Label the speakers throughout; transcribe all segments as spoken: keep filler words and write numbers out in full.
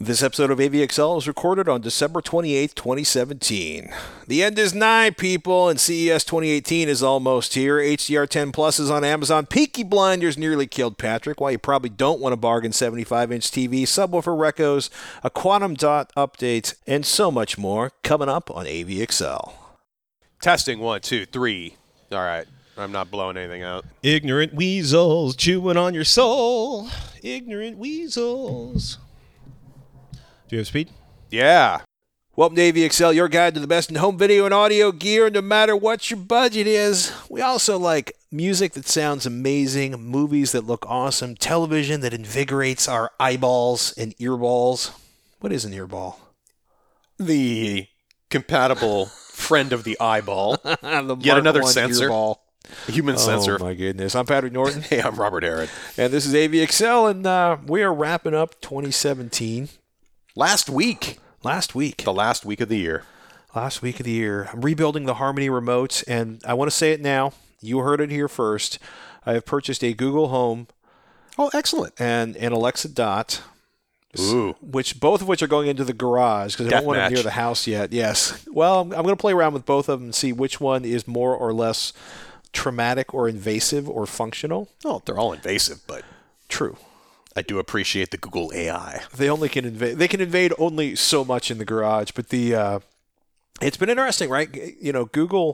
Speaker 1: This episode of A V X L is recorded on December twenty-eighth, twenty seventeen. The end is nigh, people, and C E S twenty eighteen is almost here. H D R ten Plus is on Amazon. Peaky Blinders nearly killed Patrick. Why you probably don't want a bargain seventy-five inch T V, subwoofer recos, a quantum dot update, and so much more coming up on A V X L.
Speaker 2: Testing, one, two, three. All right. I'm not blowing anything out.
Speaker 3: Ignorant weasels chewing on your soul. Ignorant weasels. Do you have speed?
Speaker 2: Yeah.
Speaker 1: Welcome to A V X L, your guide to the best in home video and audio gear, no matter what your budget is. We also like music that sounds amazing, movies that look awesome, television that invigorates our eyeballs and earballs. What is an earball?
Speaker 2: The compatible friend of the eyeball.
Speaker 1: the
Speaker 2: Yet another
Speaker 1: Mark one
Speaker 2: sensor.
Speaker 1: Earball.
Speaker 2: A human sensor.
Speaker 1: Oh, my goodness. I'm Patrick Norton.
Speaker 2: Hey, I'm Robert Herod.
Speaker 1: And this is A V X L, and uh, we are wrapping up twenty seventeen.
Speaker 2: Last week.
Speaker 1: Last week.
Speaker 2: The last week of the year.
Speaker 1: Last week of the year. I'm rebuilding the Harmony remotes, and I want to say it now. You heard it here first. I have purchased a Google Home.
Speaker 2: Oh, excellent.
Speaker 1: And an Alexa Dot.
Speaker 2: Ooh.
Speaker 1: Which, both of which are going into the garage, because I don't want them near the house yet. Yes. Well, I'm, I'm going to play around with both of them and see which one is more or less traumatic or invasive or functional.
Speaker 2: Oh, they're all invasive, but...
Speaker 1: True.
Speaker 2: I do appreciate the Google A I.
Speaker 1: They only can invade. They can invade only so much in the garage, but the uh, it's been interesting, right? You know, Google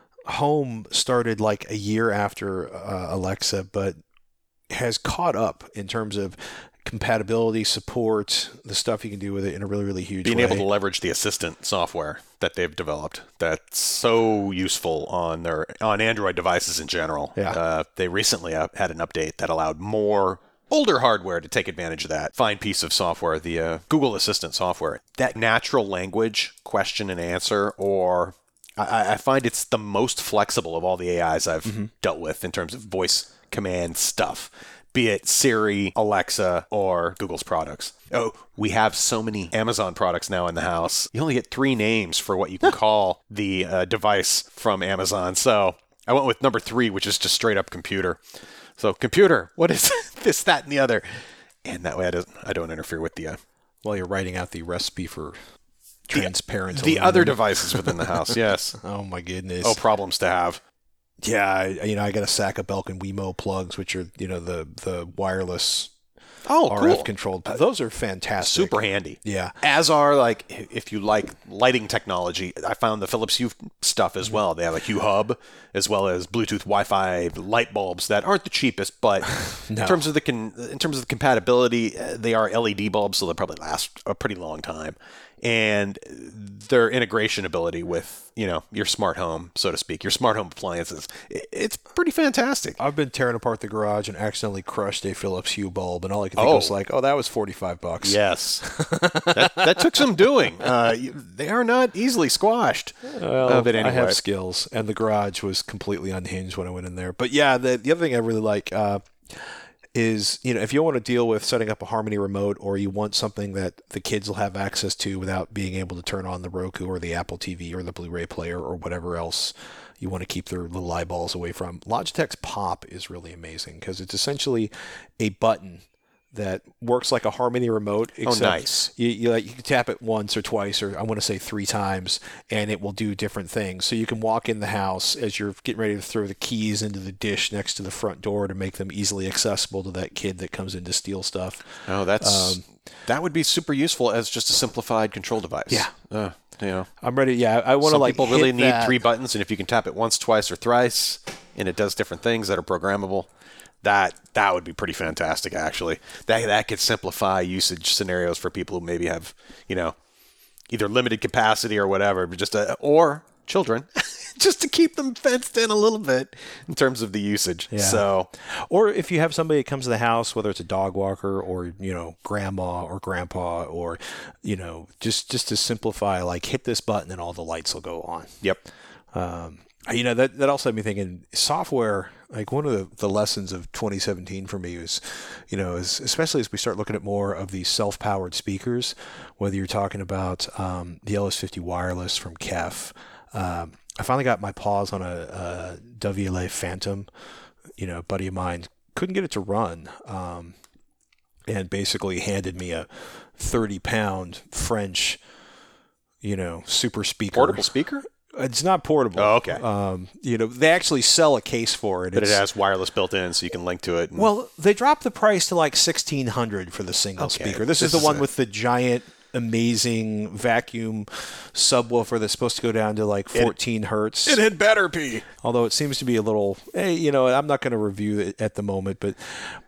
Speaker 1: Home started like a year after uh, Alexa, but has caught up in terms of compatibility, support, the stuff you can do with it in a really, really huge
Speaker 2: Being
Speaker 1: way.
Speaker 2: able to leverage the Assistant software that they've developed. That's so useful on their on Android devices in general.
Speaker 1: Yeah.
Speaker 2: Uh, they recently uh, had an update that allowed more older hardware to take advantage of that fine piece of software, the uh, Google Assistant software. That natural language question and answer, or I, I find it's the most flexible of all the A Is I've mm-hmm. dealt with in terms of voice command stuff, be it Siri, Alexa, or Google's products. Oh, we have so many Amazon products now in the house. You only get three names for what you can call the uh, device from Amazon. So I went with number three, which is just straight up computer. So, computer, what is this, that, and the other? And that way I don't, I don't interfere with the... Uh,
Speaker 1: While you're writing out the recipe for transparent...
Speaker 2: The, the other devices within the house, yes.
Speaker 1: Oh, my goodness.
Speaker 2: Oh, problems to have.
Speaker 1: Yeah, I, you know, I got a sack of Belkin Wemo plugs, which are, you know, the, the wireless...
Speaker 2: Oh,
Speaker 1: R F
Speaker 2: cool.
Speaker 1: controlled. Those are fantastic.
Speaker 2: Super handy.
Speaker 1: Yeah.
Speaker 2: As are, like, if you like lighting technology, I found the Philips Hue stuff as well. They have a Hue Hub as well as Bluetooth Wi-Fi light bulbs that aren't the cheapest, but no. in terms of the con- in terms of the compatibility, uh, they are L E D bulbs, so they'll probably last a pretty long time. And their integration ability with, you know, your smart home, so to speak, your smart home appliances, it's pretty fantastic.
Speaker 1: I've been tearing apart the garage and accidentally crushed a Philips Hue bulb, and all I could think
Speaker 2: oh.
Speaker 1: was like, oh, that was forty-five bucks.
Speaker 2: Yes. that, that took some doing. Uh, they are not easily squashed.
Speaker 1: Well,
Speaker 2: uh, but anyway.
Speaker 1: I have skills, and the garage was completely unhinged when I went in there. But yeah, the, the other thing I really like uh, is, you know, if you want to deal with setting up a Harmony remote, or you want something that the kids will have access to without being able to turn on the Roku or the Apple T V or the Blu-ray player or whatever else you want to keep their little eyeballs away from, Logitech's Pop is really amazing because it's essentially a button that works like a Harmony remote. Except
Speaker 2: oh, nice.
Speaker 1: You, you, like, you can tap it once or twice, or I want to say three times, and it will do different things. So you can walk in the house as you're getting ready to throw the keys into the dish next to the front door to make them easily accessible to that kid that comes in to steal stuff.
Speaker 2: Oh, that's
Speaker 1: um,
Speaker 2: that would be super useful as just a simplified control device.
Speaker 1: Yeah.
Speaker 2: Uh, you know,
Speaker 1: I'm ready. Yeah, I want to like.
Speaker 2: Some people really
Speaker 1: hit
Speaker 2: need
Speaker 1: that.
Speaker 2: three buttons, and if you can tap it once, twice, or thrice, and it does different things that are programmable. That that would be pretty fantastic, actually. That that could simplify usage scenarios for people who maybe have, you know, either limited capacity or whatever, but just a, or children, just to keep them fenced in a little bit in terms of the usage.
Speaker 1: Yeah.
Speaker 2: So,
Speaker 1: or if you have somebody that comes to the house, whether it's a dog walker or, you know, grandma or grandpa, or, you know, just just to simplify, like hit this button and all the lights will go on.
Speaker 2: Yep.
Speaker 1: Um, you know, that that also had me thinking software. Like one of the, the lessons of twenty seventeen for me was, you know, is especially as we start looking at more of these self-powered speakers, whether you're talking about um, the L S fifty wireless from Kef. Um, I finally got my paws on a, a W L A Phantom. You know, a buddy of mine couldn't get it to run, um, and basically handed me a thirty pound French, you know, super speaker.
Speaker 2: Portable speaker?
Speaker 1: It's not portable.
Speaker 2: Oh, okay.
Speaker 1: Um, you know, they actually sell a case for it.
Speaker 2: But
Speaker 1: It's,
Speaker 2: it has wireless built in, so you can link to it. And...
Speaker 1: Well, they dropped the price to like sixteen hundred dollars for the single
Speaker 2: Okay,
Speaker 1: speaker. This,
Speaker 2: this
Speaker 1: is the
Speaker 2: is
Speaker 1: one
Speaker 2: a-
Speaker 1: with the giant, amazing vacuum subwoofer that's supposed to go down to like fourteen hertz.
Speaker 2: it had better be.
Speaker 1: Although it seems to be a little, hey, you know, I'm not going to review it at the moment, but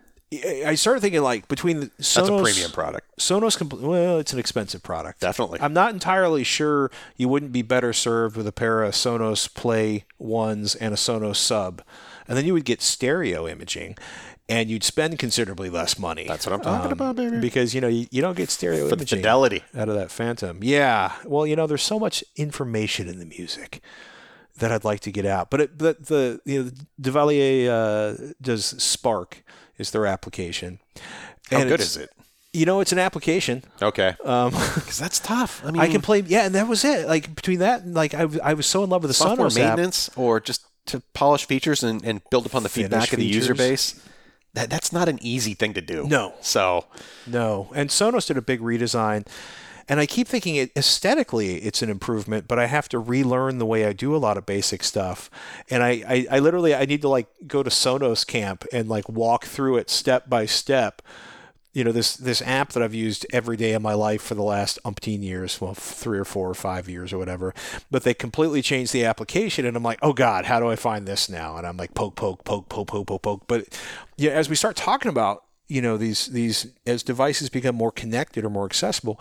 Speaker 1: I started thinking like between the Sonos,
Speaker 2: That's a premium product.
Speaker 1: Sonos, compl- well, it's an expensive product.
Speaker 2: Definitely.
Speaker 1: I'm not entirely sure you wouldn't be better served with a pair of Sonos Play ones and a Sonos Sub, and then you would get stereo imaging, and you'd spend considerably less money.
Speaker 2: That's what I'm talking about, baby.
Speaker 1: Because you know you, you don't get stereo
Speaker 2: For the
Speaker 1: imaging
Speaker 2: fidelity.
Speaker 1: out of that Phantom. Yeah. Well, you know, there's so much information in the music that I'd like to get out. But it, but the you know Devalier uh, does Spark is their application.
Speaker 2: How
Speaker 1: And
Speaker 2: good
Speaker 1: it's-
Speaker 2: is it?
Speaker 1: You know, it's an application.
Speaker 2: Okay.
Speaker 1: Um,
Speaker 2: Because that's tough. I mean,
Speaker 1: I can play. Yeah, and that was it. Like between that and like I, w- I was so in love with the
Speaker 2: software
Speaker 1: Sonos app.
Speaker 2: maintenance or just to polish features and, and build upon the
Speaker 1: Finish
Speaker 2: feedback of the user
Speaker 1: features.
Speaker 2: base. That that's not an easy thing to do.
Speaker 1: No.
Speaker 2: So
Speaker 1: No, and Sonos did a big redesign, and I keep thinking it aesthetically it's an improvement, but I have to relearn the way I do a lot of basic stuff, and I, I, I literally I need to like go to Sonos Camp and like walk through it step by step. You know, this this app that I've used every day of my life for the last umpteen years, well, three or four or five years or whatever, but they completely changed the application, and I'm like, oh God, how do I find this now? And I'm like, poke, poke, poke, poke, poke, poke, poke. But yeah, as we start talking about, you know, these these as devices become more connected or more accessible,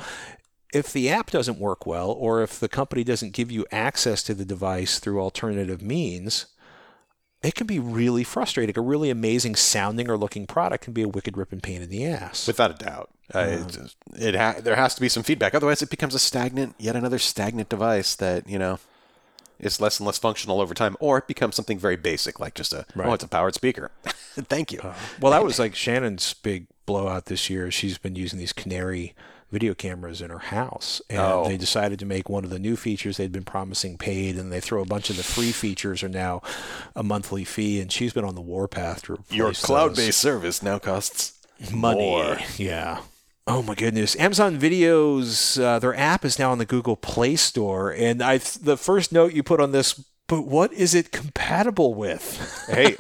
Speaker 1: if the app doesn't work well, or if the company doesn't give you access to the device through alternative means, it can be really frustrating. A really amazing sounding or looking product can be a wicked ripping pain in the ass.
Speaker 2: without a doubt, uh, it, just- it ha- there has to be some feedback. Otherwise, it becomes a stagnant, yet another stagnant device that you know is less and less functional over time, or it becomes something very basic, like just a
Speaker 1: Right.
Speaker 2: oh, it's a powered speaker. Thank you.
Speaker 1: Well, that was like Shannon's big blowout this year. She's been using these Canary video cameras in her house, and
Speaker 2: Oh.
Speaker 1: they decided to make one of the new features they'd been promising paid, and they throw a bunch of the free features are now a monthly fee, and she's been on the warpath to replace
Speaker 2: Your
Speaker 1: those.
Speaker 2: cloud-based service now costs
Speaker 1: money.
Speaker 2: more.
Speaker 1: Yeah. Oh my goodness! Amazon Videos, uh, their app is now on the Google Play Store, and I the first note you put on this, but what is it compatible with?
Speaker 2: Hey,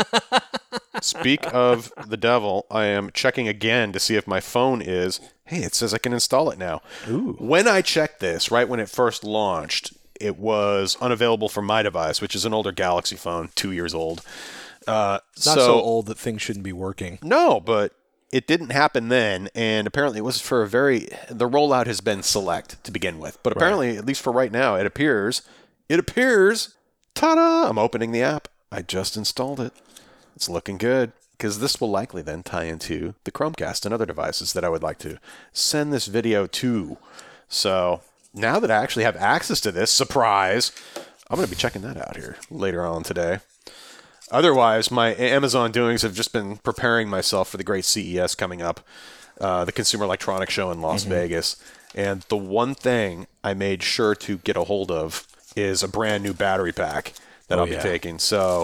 Speaker 2: speak of the devil, I am checking again to see if my phone is. Hey, it says I can install it now.
Speaker 1: Ooh.
Speaker 2: When I checked this, right when it first launched, it was unavailable for my device, which is an older Galaxy phone, two years old. Uh,
Speaker 1: Not so, old that things shouldn't be working.
Speaker 2: No, but it didn't happen then, and apparently it was for a very. The rollout has been select to begin with, but apparently, at least for right now, it appears. It appears. Ta-da! I'm opening the app. I just installed it. It's looking good because this will likely then tie into the Chromecast and other devices that I would like to send this video to. So now that I actually have access to this, surprise, I'm going to be checking that out here later on today. Otherwise, my Amazon doings have just been preparing myself for the great C E S coming up, uh, the Consumer Electronics Show in Las Vegas. And the one thing I made sure to get a hold of is a brand new battery pack that
Speaker 1: Oh,
Speaker 2: I'll be
Speaker 1: yeah.
Speaker 2: taking. So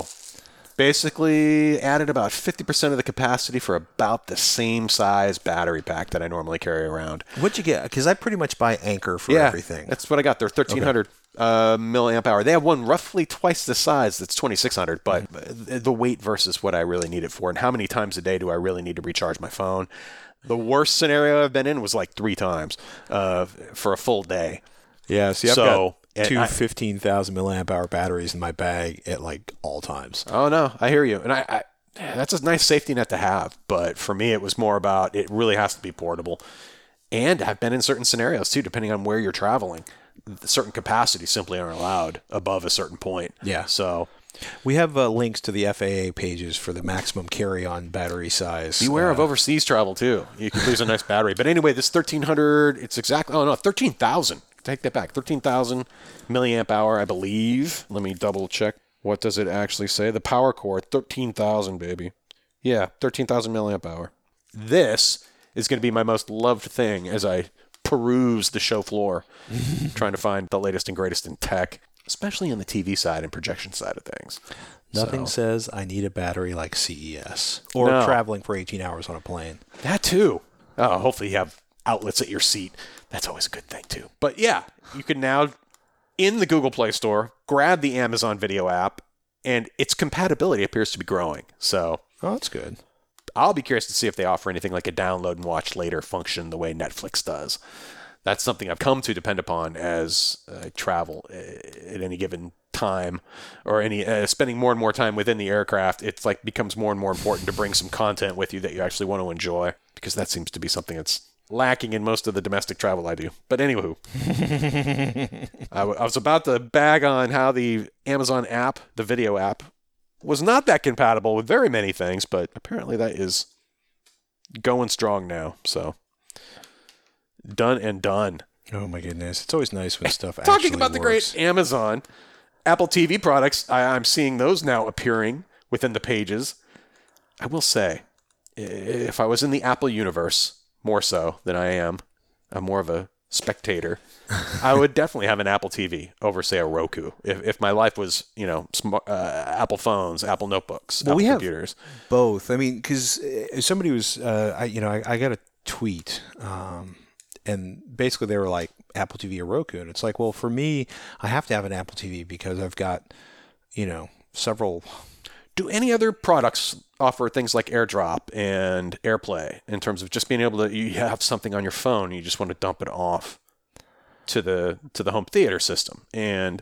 Speaker 2: basically added about fifty percent of the capacity for about the same size battery pack that I normally carry around.
Speaker 1: What'd you get? Because I pretty much buy Anchor for
Speaker 2: Yeah,
Speaker 1: everything.
Speaker 2: that's what I got. They're thirteen hundred uh, milliamp hour. They have one roughly twice the size that's twenty-six hundred, but
Speaker 1: Mm-hmm.
Speaker 2: the weight versus what I really need it for, and how many times a day do I really need to recharge my phone? The worst scenario I've been in was like three times uh, for a full day.
Speaker 1: Yeah, see, I've
Speaker 2: So,
Speaker 1: got
Speaker 2: and
Speaker 1: two
Speaker 2: I-
Speaker 1: fifteen thousand milliamp hour batteries in my bag at like all times.
Speaker 2: Oh no, I hear you, and I, I that's a nice safety net to have. But for me, it was more about it really has to be portable, and I've been in certain scenarios too, depending on where you're traveling. Certain capacities simply aren't allowed above a certain point.
Speaker 1: Yeah.
Speaker 2: So
Speaker 1: We have uh, links to the F A A pages for the maximum carry-on battery size.
Speaker 2: beware
Speaker 1: Uh,
Speaker 2: of overseas travel too. You could lose a nice battery. But anyway, this thirteen hundred, it's exactly, oh no, thirteen thousand. Take that back. thirteen thousand milliamp hour, I believe. Let me double check. What does it actually say? The power core, thirteen thousand, baby. Yeah, thirteen thousand milliamp hour. This is going to be my most loved thing as I peruse the show floor, trying to find the latest and greatest in tech, especially on the T V side and projection side of things.
Speaker 1: Nothing
Speaker 2: So-
Speaker 1: says I need a battery like C E S or
Speaker 2: No.
Speaker 1: traveling for eighteen hours on a plane.
Speaker 2: That too. Oh, hopefully you have outlets at your seat. That's always a good thing, too. But yeah, you can now, in the Google Play Store, grab the Amazon Video app, and its compatibility appears to be growing. So
Speaker 1: Oh, that's good.
Speaker 2: I'll be curious to see if they offer anything like a download and watch later function the way Netflix does. That's something I've come to depend upon as I travel at any given time, or any uh, spending more and more time within the aircraft. It's like becomes more and more important to bring some content with you that you actually want to enjoy, because that seems to be something that's lacking in most of the domestic travel I do. But anywho, I, w- I was about to bag on how the Amazon app, the video app, was not that compatible with very many things, but apparently that is going strong now. So done and done.
Speaker 1: Oh my goodness, it's always nice when stuff
Speaker 2: Talking
Speaker 1: actually
Speaker 2: about the
Speaker 1: works.
Speaker 2: great Amazon, Apple T V products, I, I'm seeing those now appearing within the pages. I will say, if I was in the Apple universe, more so than I am, I'm more of a spectator, I would definitely have an Apple T V over, say, a Roku. If if my life was, you know, sm- uh, Apple phones, Apple notebooks,
Speaker 1: Well,
Speaker 2: Apple
Speaker 1: we have
Speaker 2: computers.
Speaker 1: both. I mean, because somebody was, uh, I, you know, I, I got a tweet, um, and basically they were like Apple T V or Roku, and it's like, well, for me, I have to have an Apple T V because I've got, you know, several.
Speaker 2: Do any other products offer things like AirDrop and AirPlay in terms of just being able to, you have something on your phone, you just want to dump it off to the to the home theater system? And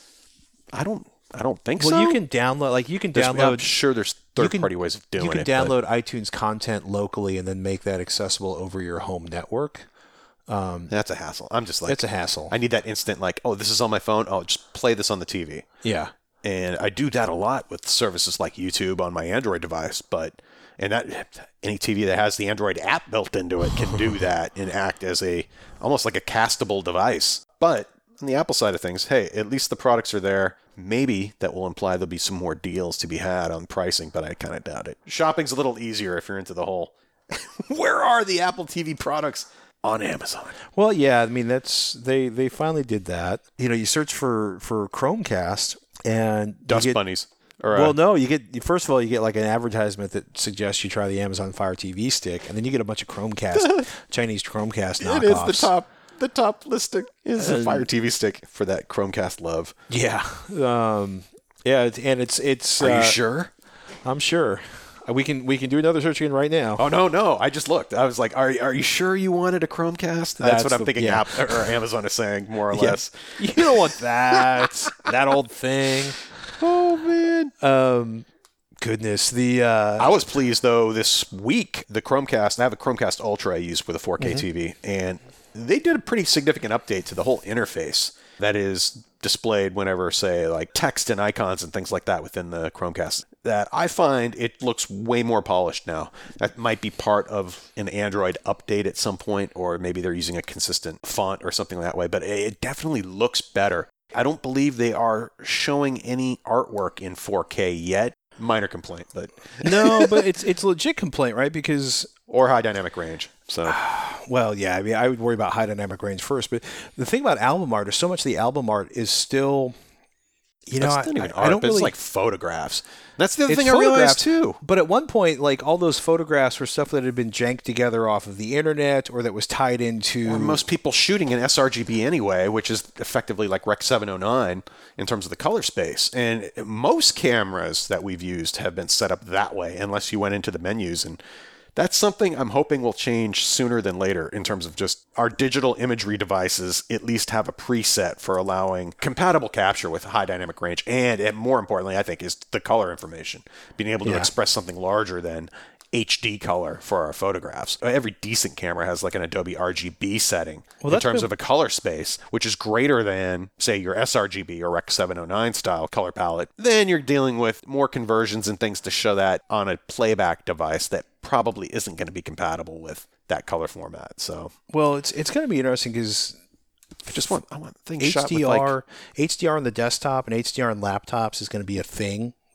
Speaker 2: I don't I don't think
Speaker 1: Well,
Speaker 2: so.
Speaker 1: you can download, like you can
Speaker 2: There's- I'm
Speaker 1: download.
Speaker 2: sure there's
Speaker 1: you
Speaker 2: third
Speaker 1: can-
Speaker 2: party ways of doing
Speaker 1: You can
Speaker 2: it. but
Speaker 1: download iTunes content locally and then make that accessible over your home network.
Speaker 2: That's a hassle. I'm just like,
Speaker 1: It's a hassle.
Speaker 2: I need that instant, like, oh, this is on my phone. Oh, just play this on the T V.
Speaker 1: Yeah.
Speaker 2: And I do that a lot with services like YouTube on my Android device, but and that any T V that has the Android app built into it can do that and act as a almost like a castable device. But on the Apple side of things, hey, at least the products are there. Maybe that will imply there'll be some more deals to be had on pricing, but I kind of doubt it. Shopping's a little easier if you're into the whole where are the Apple T V products on Amazon?
Speaker 1: Well, yeah, I mean that's they they finally did that. You know, you search for for Chromecast and you
Speaker 2: Dust
Speaker 1: get-
Speaker 2: bunnies. Or, uh,
Speaker 1: Well, no, you get first of all you get like an advertisement that suggests you try the Amazon Fire T V stick, and then you get a bunch of Chromecast Chinese Chromecast knockoffs.
Speaker 2: it is the top. The top listing is a Fire T V stick for that Chromecast love.
Speaker 1: Yeah, um, yeah, it's- and it's it's.
Speaker 2: Are
Speaker 1: uh,
Speaker 2: you sure?
Speaker 1: I'm sure. Uh, We can we can do another search again right now.
Speaker 2: Oh no, no! I just looked. I was like, "Are are you sure you wanted a Chromecast?" That's,
Speaker 1: That's
Speaker 2: what I'm
Speaker 1: the-
Speaker 2: thinking.
Speaker 1: yeah.
Speaker 2: Apple, or Amazon is saying more or
Speaker 1: Yeah.
Speaker 2: less.
Speaker 1: You don't want that that old thing.
Speaker 2: Oh man!
Speaker 1: Um, goodness, the uh,
Speaker 2: I was pleased though this week. The Chromecast. I have a Chromecast Ultra I use with a four K
Speaker 1: Mm-hmm.
Speaker 2: T V, and they did a pretty significant update to the whole interface that is displayed whenever, say, like text and icons and things like that within the Chromecast. That I find it looks way more polished now. That might be part of an Android update at some point, or maybe they're using a consistent font or something that way, but it definitely looks better. I don't believe they are showing any artwork in four K yet. Minor complaint, but
Speaker 1: no, but it's it's a legit complaint, right? Because
Speaker 2: or high dynamic range. So
Speaker 1: well, yeah, I mean, I would worry about high dynamic range first, but the thing about album art is so much of the album art is still, you know,
Speaker 2: that's
Speaker 1: I,
Speaker 2: not even
Speaker 1: I,
Speaker 2: art,
Speaker 1: I don't
Speaker 2: but
Speaker 1: really
Speaker 2: it's like photographs. That's the other
Speaker 1: it's
Speaker 2: thing I realized
Speaker 1: photographs,
Speaker 2: too.
Speaker 1: But at one point, like all those photographs were stuff that had been janked together off of the internet or that was tied into.
Speaker 2: Or most people shooting in sRGB anyway, which is effectively like Rec seven oh nine in terms of the color space. And most cameras that we've used have been set up that way, unless you went into the menus. And that's something I'm hoping will change sooner than later in terms of just our digital imagery devices at least have a preset for allowing compatible capture with high dynamic range. And, and more importantly, I think, is the color information. Being able to
Speaker 1: Yeah.
Speaker 2: express something larger than H D color for our photographs. Every decent camera has like an Adobe R G B setting
Speaker 1: Well,
Speaker 2: in
Speaker 1: that's
Speaker 2: terms
Speaker 1: been-
Speaker 2: of a color space, which is greater than, say, your sRGB or Rec seven oh nine style color palette. Then you're dealing with more conversions and things to show that on a playback device that probably isn't going to be compatible with that color format. So
Speaker 1: Well, it's it's going to be interesting because
Speaker 2: I just want I want things shot with like
Speaker 1: H D R H D R on the desktop and H D R on laptops is going to be a thing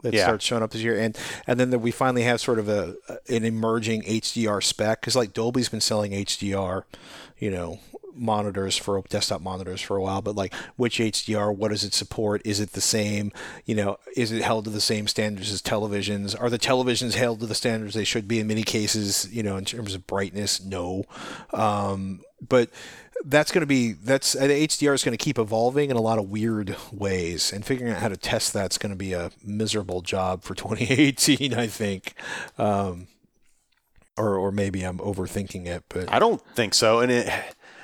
Speaker 1: that
Speaker 2: Yeah.
Speaker 1: starts showing up this year, and and then the, we finally have sort of a an emerging H D R spec, because like Dolby's been selling H D R, you know, monitors for desktop monitors for a while, but like which H D R, what does it support? Is it the same? You know, is it held to the same standards as televisions? Are the televisions held to the standards they should be in many cases? You know, in terms of brightness, no. Um, but that's going to be that's H D R is going to keep evolving in a lot of weird ways, and figuring out how to test that's going to be a miserable job for twenty eighteen, I think. Um, or or maybe I'm overthinking it, but
Speaker 2: I don't think so. And it,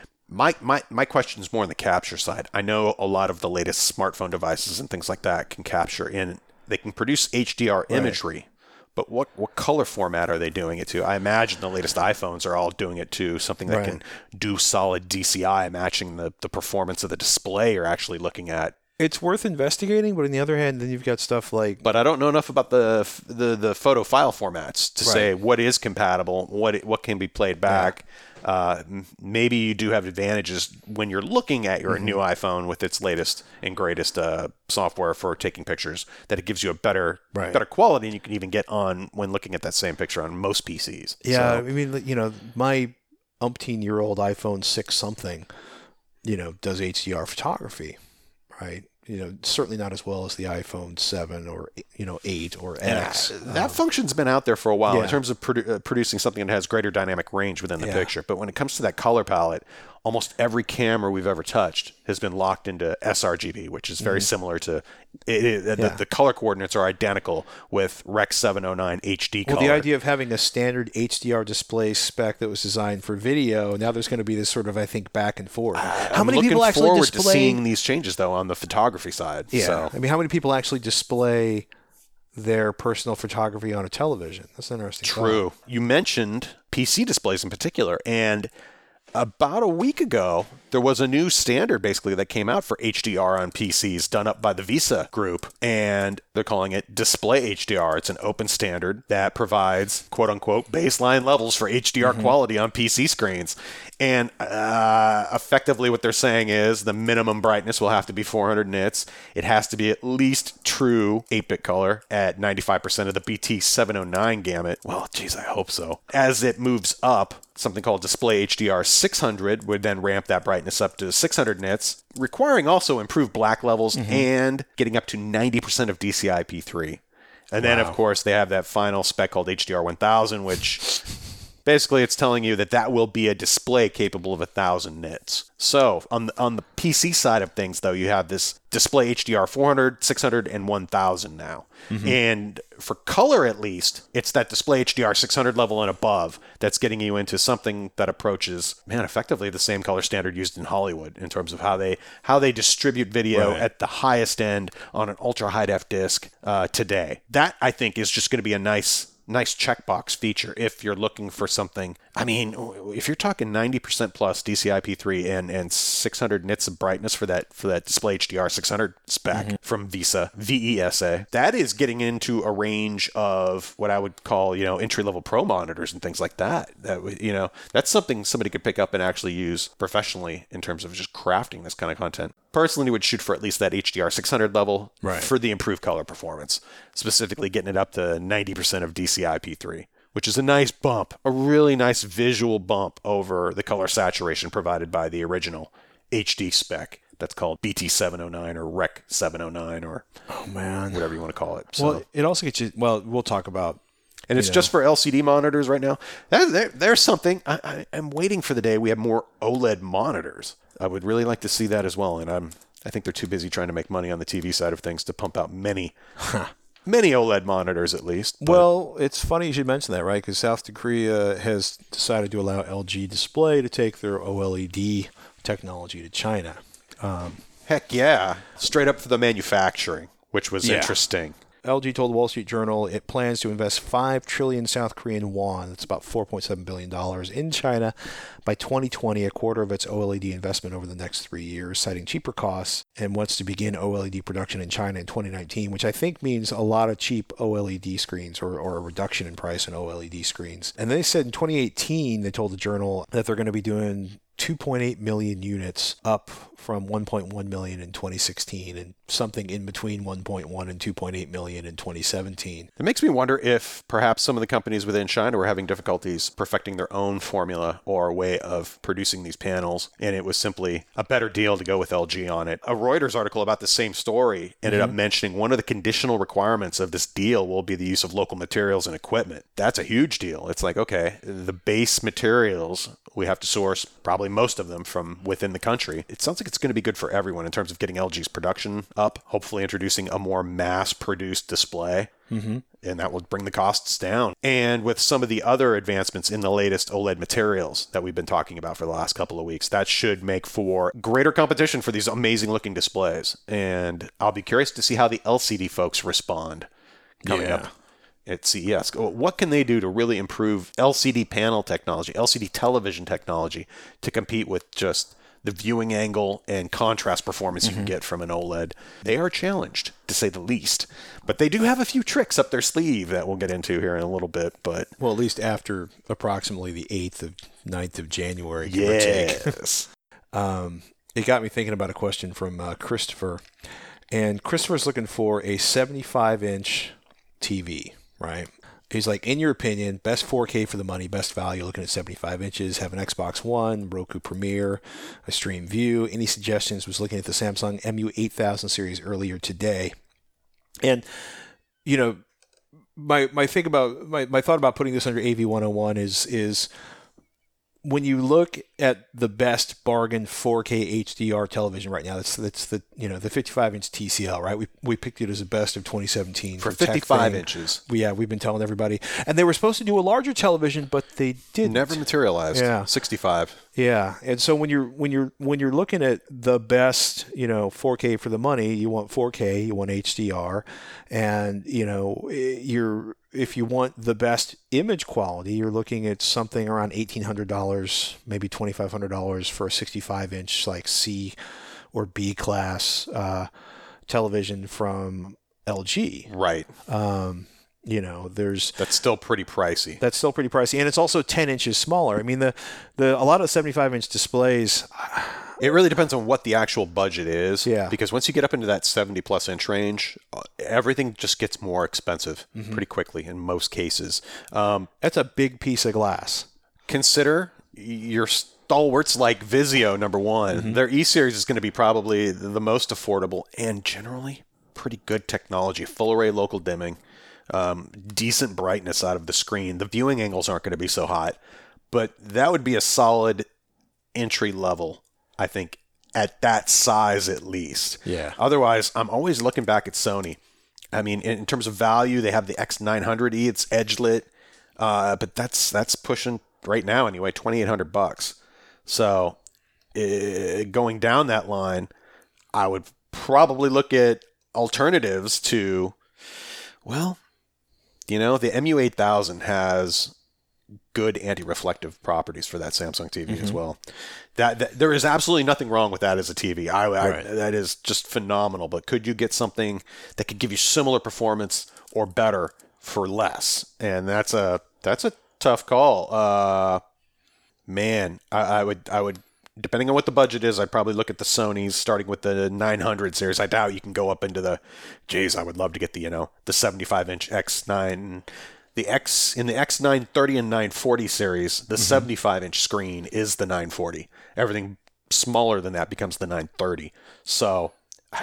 Speaker 2: my my my question is more on the capture side. I know a lot of the latest smartphone devices and things like that can capture in. They can produce H D R
Speaker 1: Right.
Speaker 2: imagery, but what what color format are they doing it to? I imagine the latest iPhones are all doing it to something that
Speaker 1: Right.
Speaker 2: can do solid D C I, matching the the performance of the display you're actually looking at.
Speaker 1: it's worth investigating. But on the other hand, then you've got stuff like
Speaker 2: But I don't know enough about the the, the photo file formats to
Speaker 1: Right.
Speaker 2: say what is compatible, what it, what can be played back. Uh, m- maybe you do have advantages when you're looking at your
Speaker 1: Mm-hmm.
Speaker 2: new iPhone with its latest and greatest uh, software for taking pictures, that it gives you a better
Speaker 1: Right.
Speaker 2: better quality, and you can even get on when looking at that same picture on most P Cs.
Speaker 1: yeah.
Speaker 2: So,
Speaker 1: I mean, you know, my umpteen year old iPhone six something, you know, does H D R photography, right? You know, certainly not as well as the iPhone seven or you know eight or X.
Speaker 2: Uh, that function's been out there for a while
Speaker 1: yeah.
Speaker 2: in terms of produ- uh, producing something that has greater dynamic range within the
Speaker 1: Yeah.
Speaker 2: picture. But when it comes to that color palette, almost every camera we've ever touched has been locked into sRGB, which is very similar to it, it, the,
Speaker 1: Mm-hmm. Yeah.
Speaker 2: the color coordinates are identical with Rec seven oh nine H D
Speaker 1: Well,
Speaker 2: color.
Speaker 1: the idea of having a standard H D R display spec that was designed for video, now there's going to be this sort of, I think, back and forth. How
Speaker 2: I'm
Speaker 1: many
Speaker 2: looking
Speaker 1: people actually
Speaker 2: forward
Speaker 1: display?
Speaker 2: to seeing these changes though on the photography side.
Speaker 1: yeah,
Speaker 2: So.
Speaker 1: I mean, how many people actually display their personal photography on a television? That's an interesting.
Speaker 2: True. You mentioned P C displays in particular, and about a week ago, there was a new standard basically that came out for H D R on P Cs done up by the Visa group, and they're calling it Display H D R. It's an open standard that provides quote unquote baseline levels for H D R
Speaker 1: Mm-hmm.
Speaker 2: quality on P C screens. And uh, effectively what they're saying is the minimum brightness will have to be four hundred nits. It has to be at least true eight-bit color at ninety-five percent of the B T seven oh nine gamut. Well, geez, I hope so. As it moves up, something called Display H D R six hundred would then ramp that brightness up to six hundred nits, requiring also improved black levels and getting up to ninety percent of D C I P three. And then, of course, they have that final spec called H D R one thousand, which basically it's telling you that that will be a display capable of one thousand nits. So on the, on the P C side of things, though, you have this Display H D R four hundred, six hundred, and one thousand now. And for color, at least, it's that Display H D R six hundred level and above that's getting you into something that approaches, man, effectively the same color standard used in Hollywood in terms of how they how they distribute video
Speaker 1: Right.
Speaker 2: at the highest end on an ultra high def disc uh, today. That, I think, is just going to be a nice nice checkbox feature if you're looking for something. I mean, if you're talking ninety percent plus D C I P three and, and six hundred nits of brightness for that for that Display H D R six hundred spec from Visa, V E S A, that is getting into a range of what I would call, you know, entry-level pro monitors and things like that. That would- you know, that's something somebody could pick up and actually use professionally in terms of just crafting this kind of content. Personally, would shoot for at least that H D R six hundred level
Speaker 1: Right.
Speaker 2: for the improved color performance, specifically getting it up to ninety percent of D C I P three, which is a nice bump, a really nice visual bump over the color saturation provided by the original H D spec. That's called B T seven oh nine or Rec seven oh nine or
Speaker 1: Oh man.
Speaker 2: whatever you want to call it. So,
Speaker 1: Well, it also gets you. Well, we'll talk about.
Speaker 2: and it's
Speaker 1: you know.
Speaker 2: just for L C D monitors right now. There, there, there's something. I, I, I'm waiting for the day we have more OLED monitors. I would really like to see that as well. And I'm, I think they're too busy trying to make money on the T V side of things to pump out many, many OLED monitors at least. But
Speaker 1: Well, it's funny you should mention that, right? Because South Korea has decided to allow L G Display to take their OLED technology to China. Um,
Speaker 2: heck yeah, straight up for the manufacturing, which was
Speaker 1: Yeah.
Speaker 2: interesting.
Speaker 1: L G told the Wall Street Journal it plans to invest five trillion South Korean won, that's about four point seven billion dollars, in China by twenty twenty, a quarter of its OLED investment over the next three years, citing cheaper costs, and wants to begin OLED production in China in twenty nineteen, which I think means a lot of cheap OLED screens or, or a reduction in price in OLED screens. And they said in twenty eighteen, they told the Journal that they're going to be doing two point eight million units, up from one point one million in twenty sixteen, and something in between one point one and two point eight million in twenty seventeen.
Speaker 2: It makes me wonder if perhaps some of the companies within China were having difficulties perfecting their own formula or way of producing these panels, and it was simply a better deal to go with L G on it. A Reuters article about the same story ended mm-hmm. up mentioning one of the conditional requirements of this deal will be the use of local materials and equipment. That's a huge deal. It's like, okay, the base materials, we have to source probably most of them from within the country. It sounds like it's going to be good for everyone in terms of getting L G's production up, hopefully introducing a more mass-produced display, mm-hmm. and that will bring the costs down. And with some of the other advancements in the latest OLED materials that we've been talking about for the last couple of weeks, that should make for greater competition for these amazing-looking displays. And I'll be curious to see how the L C D folks respond coming yeah. up at C E S. What can they do to really improve L C D panel technology, L C D television technology, to compete with just the viewing angle and contrast performance mm-hmm. you can get from an OLED? They are challenged, to say the least. But they do have a few tricks up their sleeve that we'll get into here in a little bit. But
Speaker 1: well, at least after approximately the eighth of ninth of January, give or take.
Speaker 2: Yes.
Speaker 1: um, it got me thinking about a question from uh, Christopher. And Christopher's looking for a seventy-five inch T V. Right. He's like, in your opinion, best four K for the money, best value, looking at seventy-five inches, have an Xbox One, Roku Premiere, a Stream View. Any suggestions? Was looking at the Samsung M U eight thousand series earlier today. And, you know, my my think about my, my thought about putting this under A V one oh one is is when you look at the best bargain four K H D R television right now, that's that's the you know the fifty-five inch T C L, right? We we picked it as the best of twenty seventeen
Speaker 2: for, for fifty-five inches.
Speaker 1: We, yeah, we've been telling everybody, and they were supposed to do a larger television, but they didn't.
Speaker 2: Never materialized.
Speaker 1: Yeah,
Speaker 2: sixty-five.
Speaker 1: Yeah, and so when you're when you're when you're looking at the best, you know, four K for the money, you want four K, you want H D R, and you know you're. If you want the best image quality, you're looking at something around eighteen hundred dollars, maybe twenty-five hundred dollars for a sixty-five inch like C or B class uh, television from L G.
Speaker 2: Right.
Speaker 1: Um, you know, there's
Speaker 2: that's still pretty pricey.
Speaker 1: That's still pretty pricey, and it's also ten inches smaller. I mean, the the a lot of seventy-five inch displays.
Speaker 2: It really depends on what the actual budget is.
Speaker 1: Yeah.
Speaker 2: Because once you get up into that seventy plus inch range, everything just gets more expensive mm-hmm. pretty quickly in most cases. Um,
Speaker 1: That's a big piece of glass.
Speaker 2: Consider your stalwarts like Vizio, number one. Mm-hmm. Their E-Series is going to be probably the most affordable and generally pretty good technology. Full array local dimming, um, decent brightness out of the screen. The viewing angles aren't going to be so hot, but that would be a solid entry level, I think, at that size at least.
Speaker 1: Yeah.
Speaker 2: Otherwise, I'm always looking back at Sony. I mean, in, in terms of value, they have the X nine hundred E. It's edge lit, uh, but that's that's pushing right now anyway, twenty-eight hundred bucks. So, uh, going down that line, I would probably look at alternatives to, well, you know, the M U eight thousand has good anti-reflective properties for that Samsung T V mm-hmm. as well. That, that there is absolutely nothing wrong with that as a T V. I, I
Speaker 1: right.
Speaker 2: that is just phenomenal. But could you get something that could give you similar performance or better for less? And that's a that's a tough call. Uh, man, I, I would I would depending on what the budget is, I'd probably look at the Sonys, starting with the nine hundred series. I doubt you can go up into the. Geez, I would love to get the you know the seventy-five inch X nine. The X in the X nine thirty and nine forty series, the mm-hmm. seventy-five inch screen is the nine forty. Everything smaller than that becomes the nine thirty. So,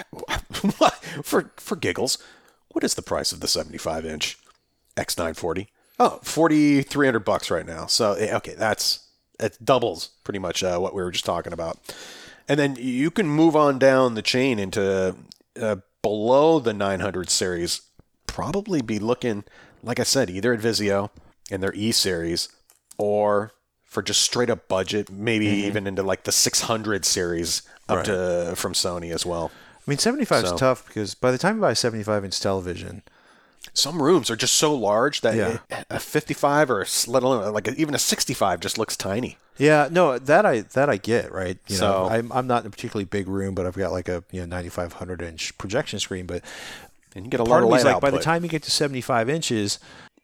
Speaker 2: for for giggles, what is the price of the seventy-five inch X nine forty? Oh, forty-three hundred bucks right now. So, okay, that's it doubles pretty much uh, what we were just talking about. And then you can move on down the chain into uh, below the nine hundred series. Probably be looking, like I said, either at Vizio in their E-Series or for just straight up budget, maybe mm-hmm. even into like the six hundred series up
Speaker 1: right.
Speaker 2: to from Sony as well.
Speaker 1: I mean, seventy-five
Speaker 2: so,
Speaker 1: is tough because by the time you buy a seventy-five inch television,
Speaker 2: some rooms are just so large that
Speaker 1: yeah.
Speaker 2: a fifty-five or let alone like even a sixty-five just looks tiny.
Speaker 1: Yeah, no, that I that I get, right? You
Speaker 2: so
Speaker 1: know, I'm I'm not in a particularly big room, but I've got like a you know ninety-five hundred inch projection screen, but
Speaker 2: and you get a
Speaker 1: part
Speaker 2: lot of
Speaker 1: of me
Speaker 2: light
Speaker 1: is like
Speaker 2: output.
Speaker 1: by the time you get to seventy-five inches,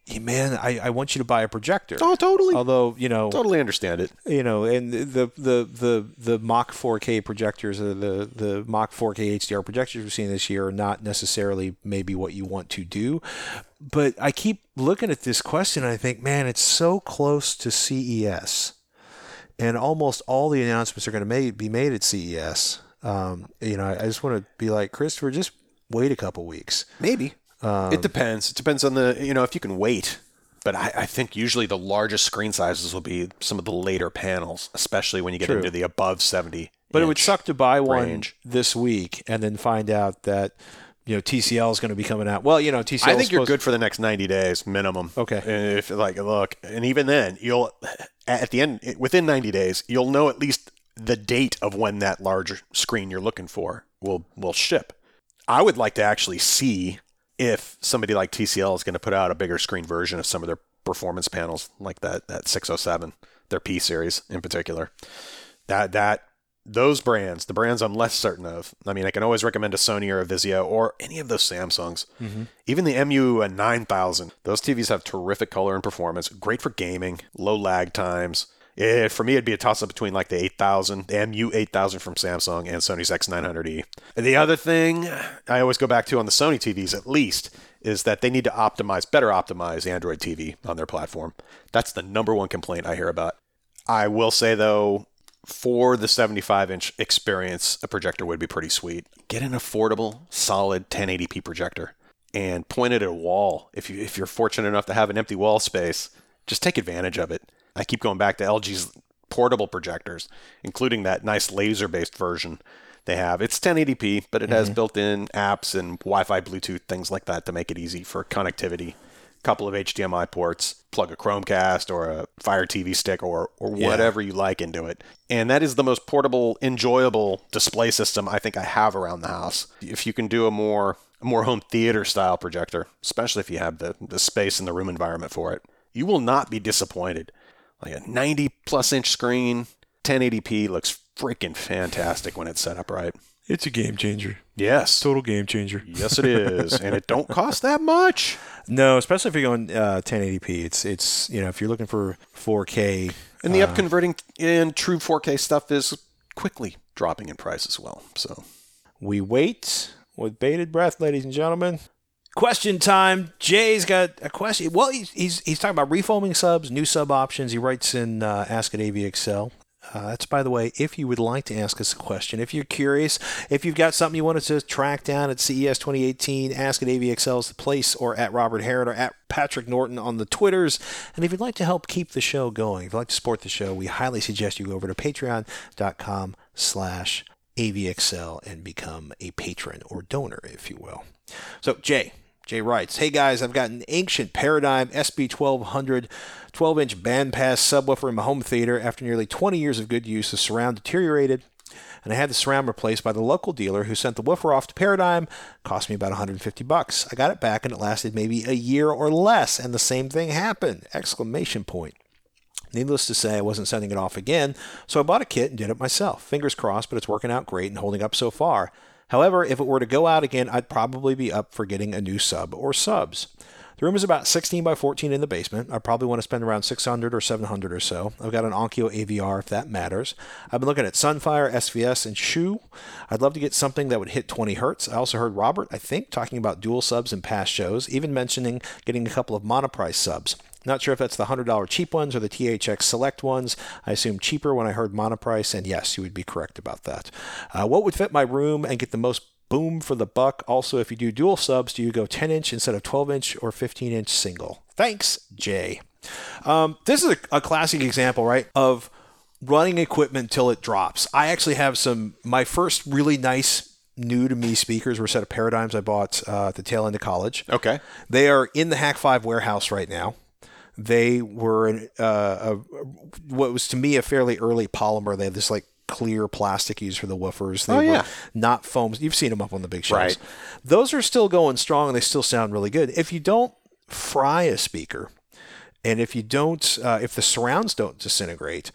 Speaker 1: yeah, man, I, I want you to buy a projector.
Speaker 2: Oh, totally.
Speaker 1: Although, you know,
Speaker 2: Totally understand it.
Speaker 1: you know, and the the the the Mach four K projectors, or the the Mach four K H D R projectors we've seen this year are not necessarily maybe what you want to do. But I keep looking at this question and I think, man, it's so close to C E S, and almost all the announcements are going to be made at C E S. Um, you know, I, I just want to be like, Christopher, just wait a couple weeks.
Speaker 2: Maybe. Um, it depends. It depends on the, you know, if you can wait. But I, I think usually the largest screen sizes will be some of the later panels, especially when you get
Speaker 1: True.
Speaker 2: into the above seventy.
Speaker 1: But it would suck to buy one
Speaker 2: range.
Speaker 1: this week and then find out that, you know, T C L is going to be coming out. Well, you know, T C L.
Speaker 2: I think you're good for the next ninety days minimum.
Speaker 1: Okay.
Speaker 2: And if like, look, and even then, you'll at the end within ninety days, you'll know at least the date of when that larger screen you're looking for will will ship. I would like to actually see if somebody like T C L is going to put out a bigger screen version of some of their performance panels, like that that six oh seven, their P series in particular. That that those brands, the brands I'm less certain of. I mean, I can always recommend a Sony or a Vizio or any of those Samsungs. Mm-hmm. Even the M U nine thousand. Those T Vs have terrific color and performance, great for gaming, low lag times. It, for me, it'd be a toss-up between like the eight thousand, the M U eight thousand from Samsung, and Sony's X nine hundred E. And the other thing I always go back to on the Sony T Vs, at least, is that they need to optimize, better optimize Android T V on their platform. That's the number one complaint I hear about. I will say, though, for the seventy-five inch experience, a projector would be pretty sweet. Get an affordable, solid ten eighty p projector and point it at a wall. If, you, if you're fortunate enough to have an empty wall space, just take advantage of it. I keep going back to L G's portable projectors, including that nice laser-based version they have. It's ten eighty p, but it has mm-hmm. built-in apps and Wi-Fi, Bluetooth, things like that to make it easy for connectivity. A couple of H D M I ports, plug a Chromecast or a Fire T V stick or or yeah. whatever you like into it. And that is the most portable, enjoyable display system I think I have around the house. If you can do a more a more home theater style projector, especially if you have the, the space and the room environment for it, you will not be disappointed. Like a ninety plus inch screen, ten eighty p looks freaking fantastic when it's set up right.
Speaker 1: It's a game changer.
Speaker 2: Yes.
Speaker 1: Total game changer.
Speaker 2: Yes, it is. And it don't cost that much.
Speaker 1: No, especially if you're going uh, ten eighty p. It's, it's you know, if you're looking for four K.
Speaker 2: And the
Speaker 1: uh,
Speaker 2: up converting and true four K stuff is quickly dropping in price as well. So
Speaker 1: we wait with bated breath, ladies and gentlemen. Question time. Jay's got a question. Well, he's he's, he's talking about refoaming subs, new sub options. He writes in uh, Ask at A V X L. Uh, that's, by the way, if you would like to ask us a question. If you're curious, if you've got something you wanted to track down at C E S twenty eighteen, Ask at A V X L is the place, or at Robert Herod or at Patrick Norton on the Twitters. And if you'd like to help keep the show going, if you'd like to support the show, we highly suggest you go over to patreon.com slash AVXL and become a patron or donor, if you will. So, Jay. Jay writes, hey guys, I've got an ancient Paradigm S B twelve hundred twelve inch bandpass subwoofer in my home theater. After nearly twenty years of good use, the surround deteriorated, and I had the surround replaced by the local dealer who sent the woofer off to Paradigm. Cost me about one hundred fifty bucks. I got it back and it lasted maybe a year or less, and the same thing happened! Exclamation point. Needless to say, I wasn't sending it off again, so I bought a kit and did it myself. Fingers crossed, but it's working out great and holding up so far. However, if it were to go out again, I'd probably be up for getting a new sub or subs. The room is about sixteen by fourteen in the basement. I probably want to spend around six hundred or seven hundred or so. I've got an Onkyo A V R if that matters. I've been looking at Sunfire, S V S, and Shu. I'd love to get something that would hit twenty hertz. I also heard Robert, I think, talking about dual subs in past shows, even mentioning getting a couple of monoprice subs. Not sure if that's the one hundred dollars cheap ones or the T H X Select ones. I assumed cheaper when I heard monoprice, and yes, you would be correct about that. Uh, what would fit my room and get the most boom for the buck? Also, if you do dual subs, do you go ten inch instead of twelve inch or fifteen inch single? Thanks, Jay. Um, this is a, a classic example, right, of running equipment till it drops. I actually have some, my first really nice new to me speakers were a set of Paradigms I bought uh, at the tail end of college.
Speaker 2: Okay.
Speaker 1: They are in the Hack five warehouse right now. They were an, uh, a, what was to me a fairly early polymer. They had this like clear plastic used for the woofers. They
Speaker 2: oh, yeah.
Speaker 1: were not foams. You've seen them up on the big shows.
Speaker 2: Right.
Speaker 1: Those are still going strong and they still sound really good. If you don't fry a speaker and if you don't, uh, if the surrounds don't disintegrate,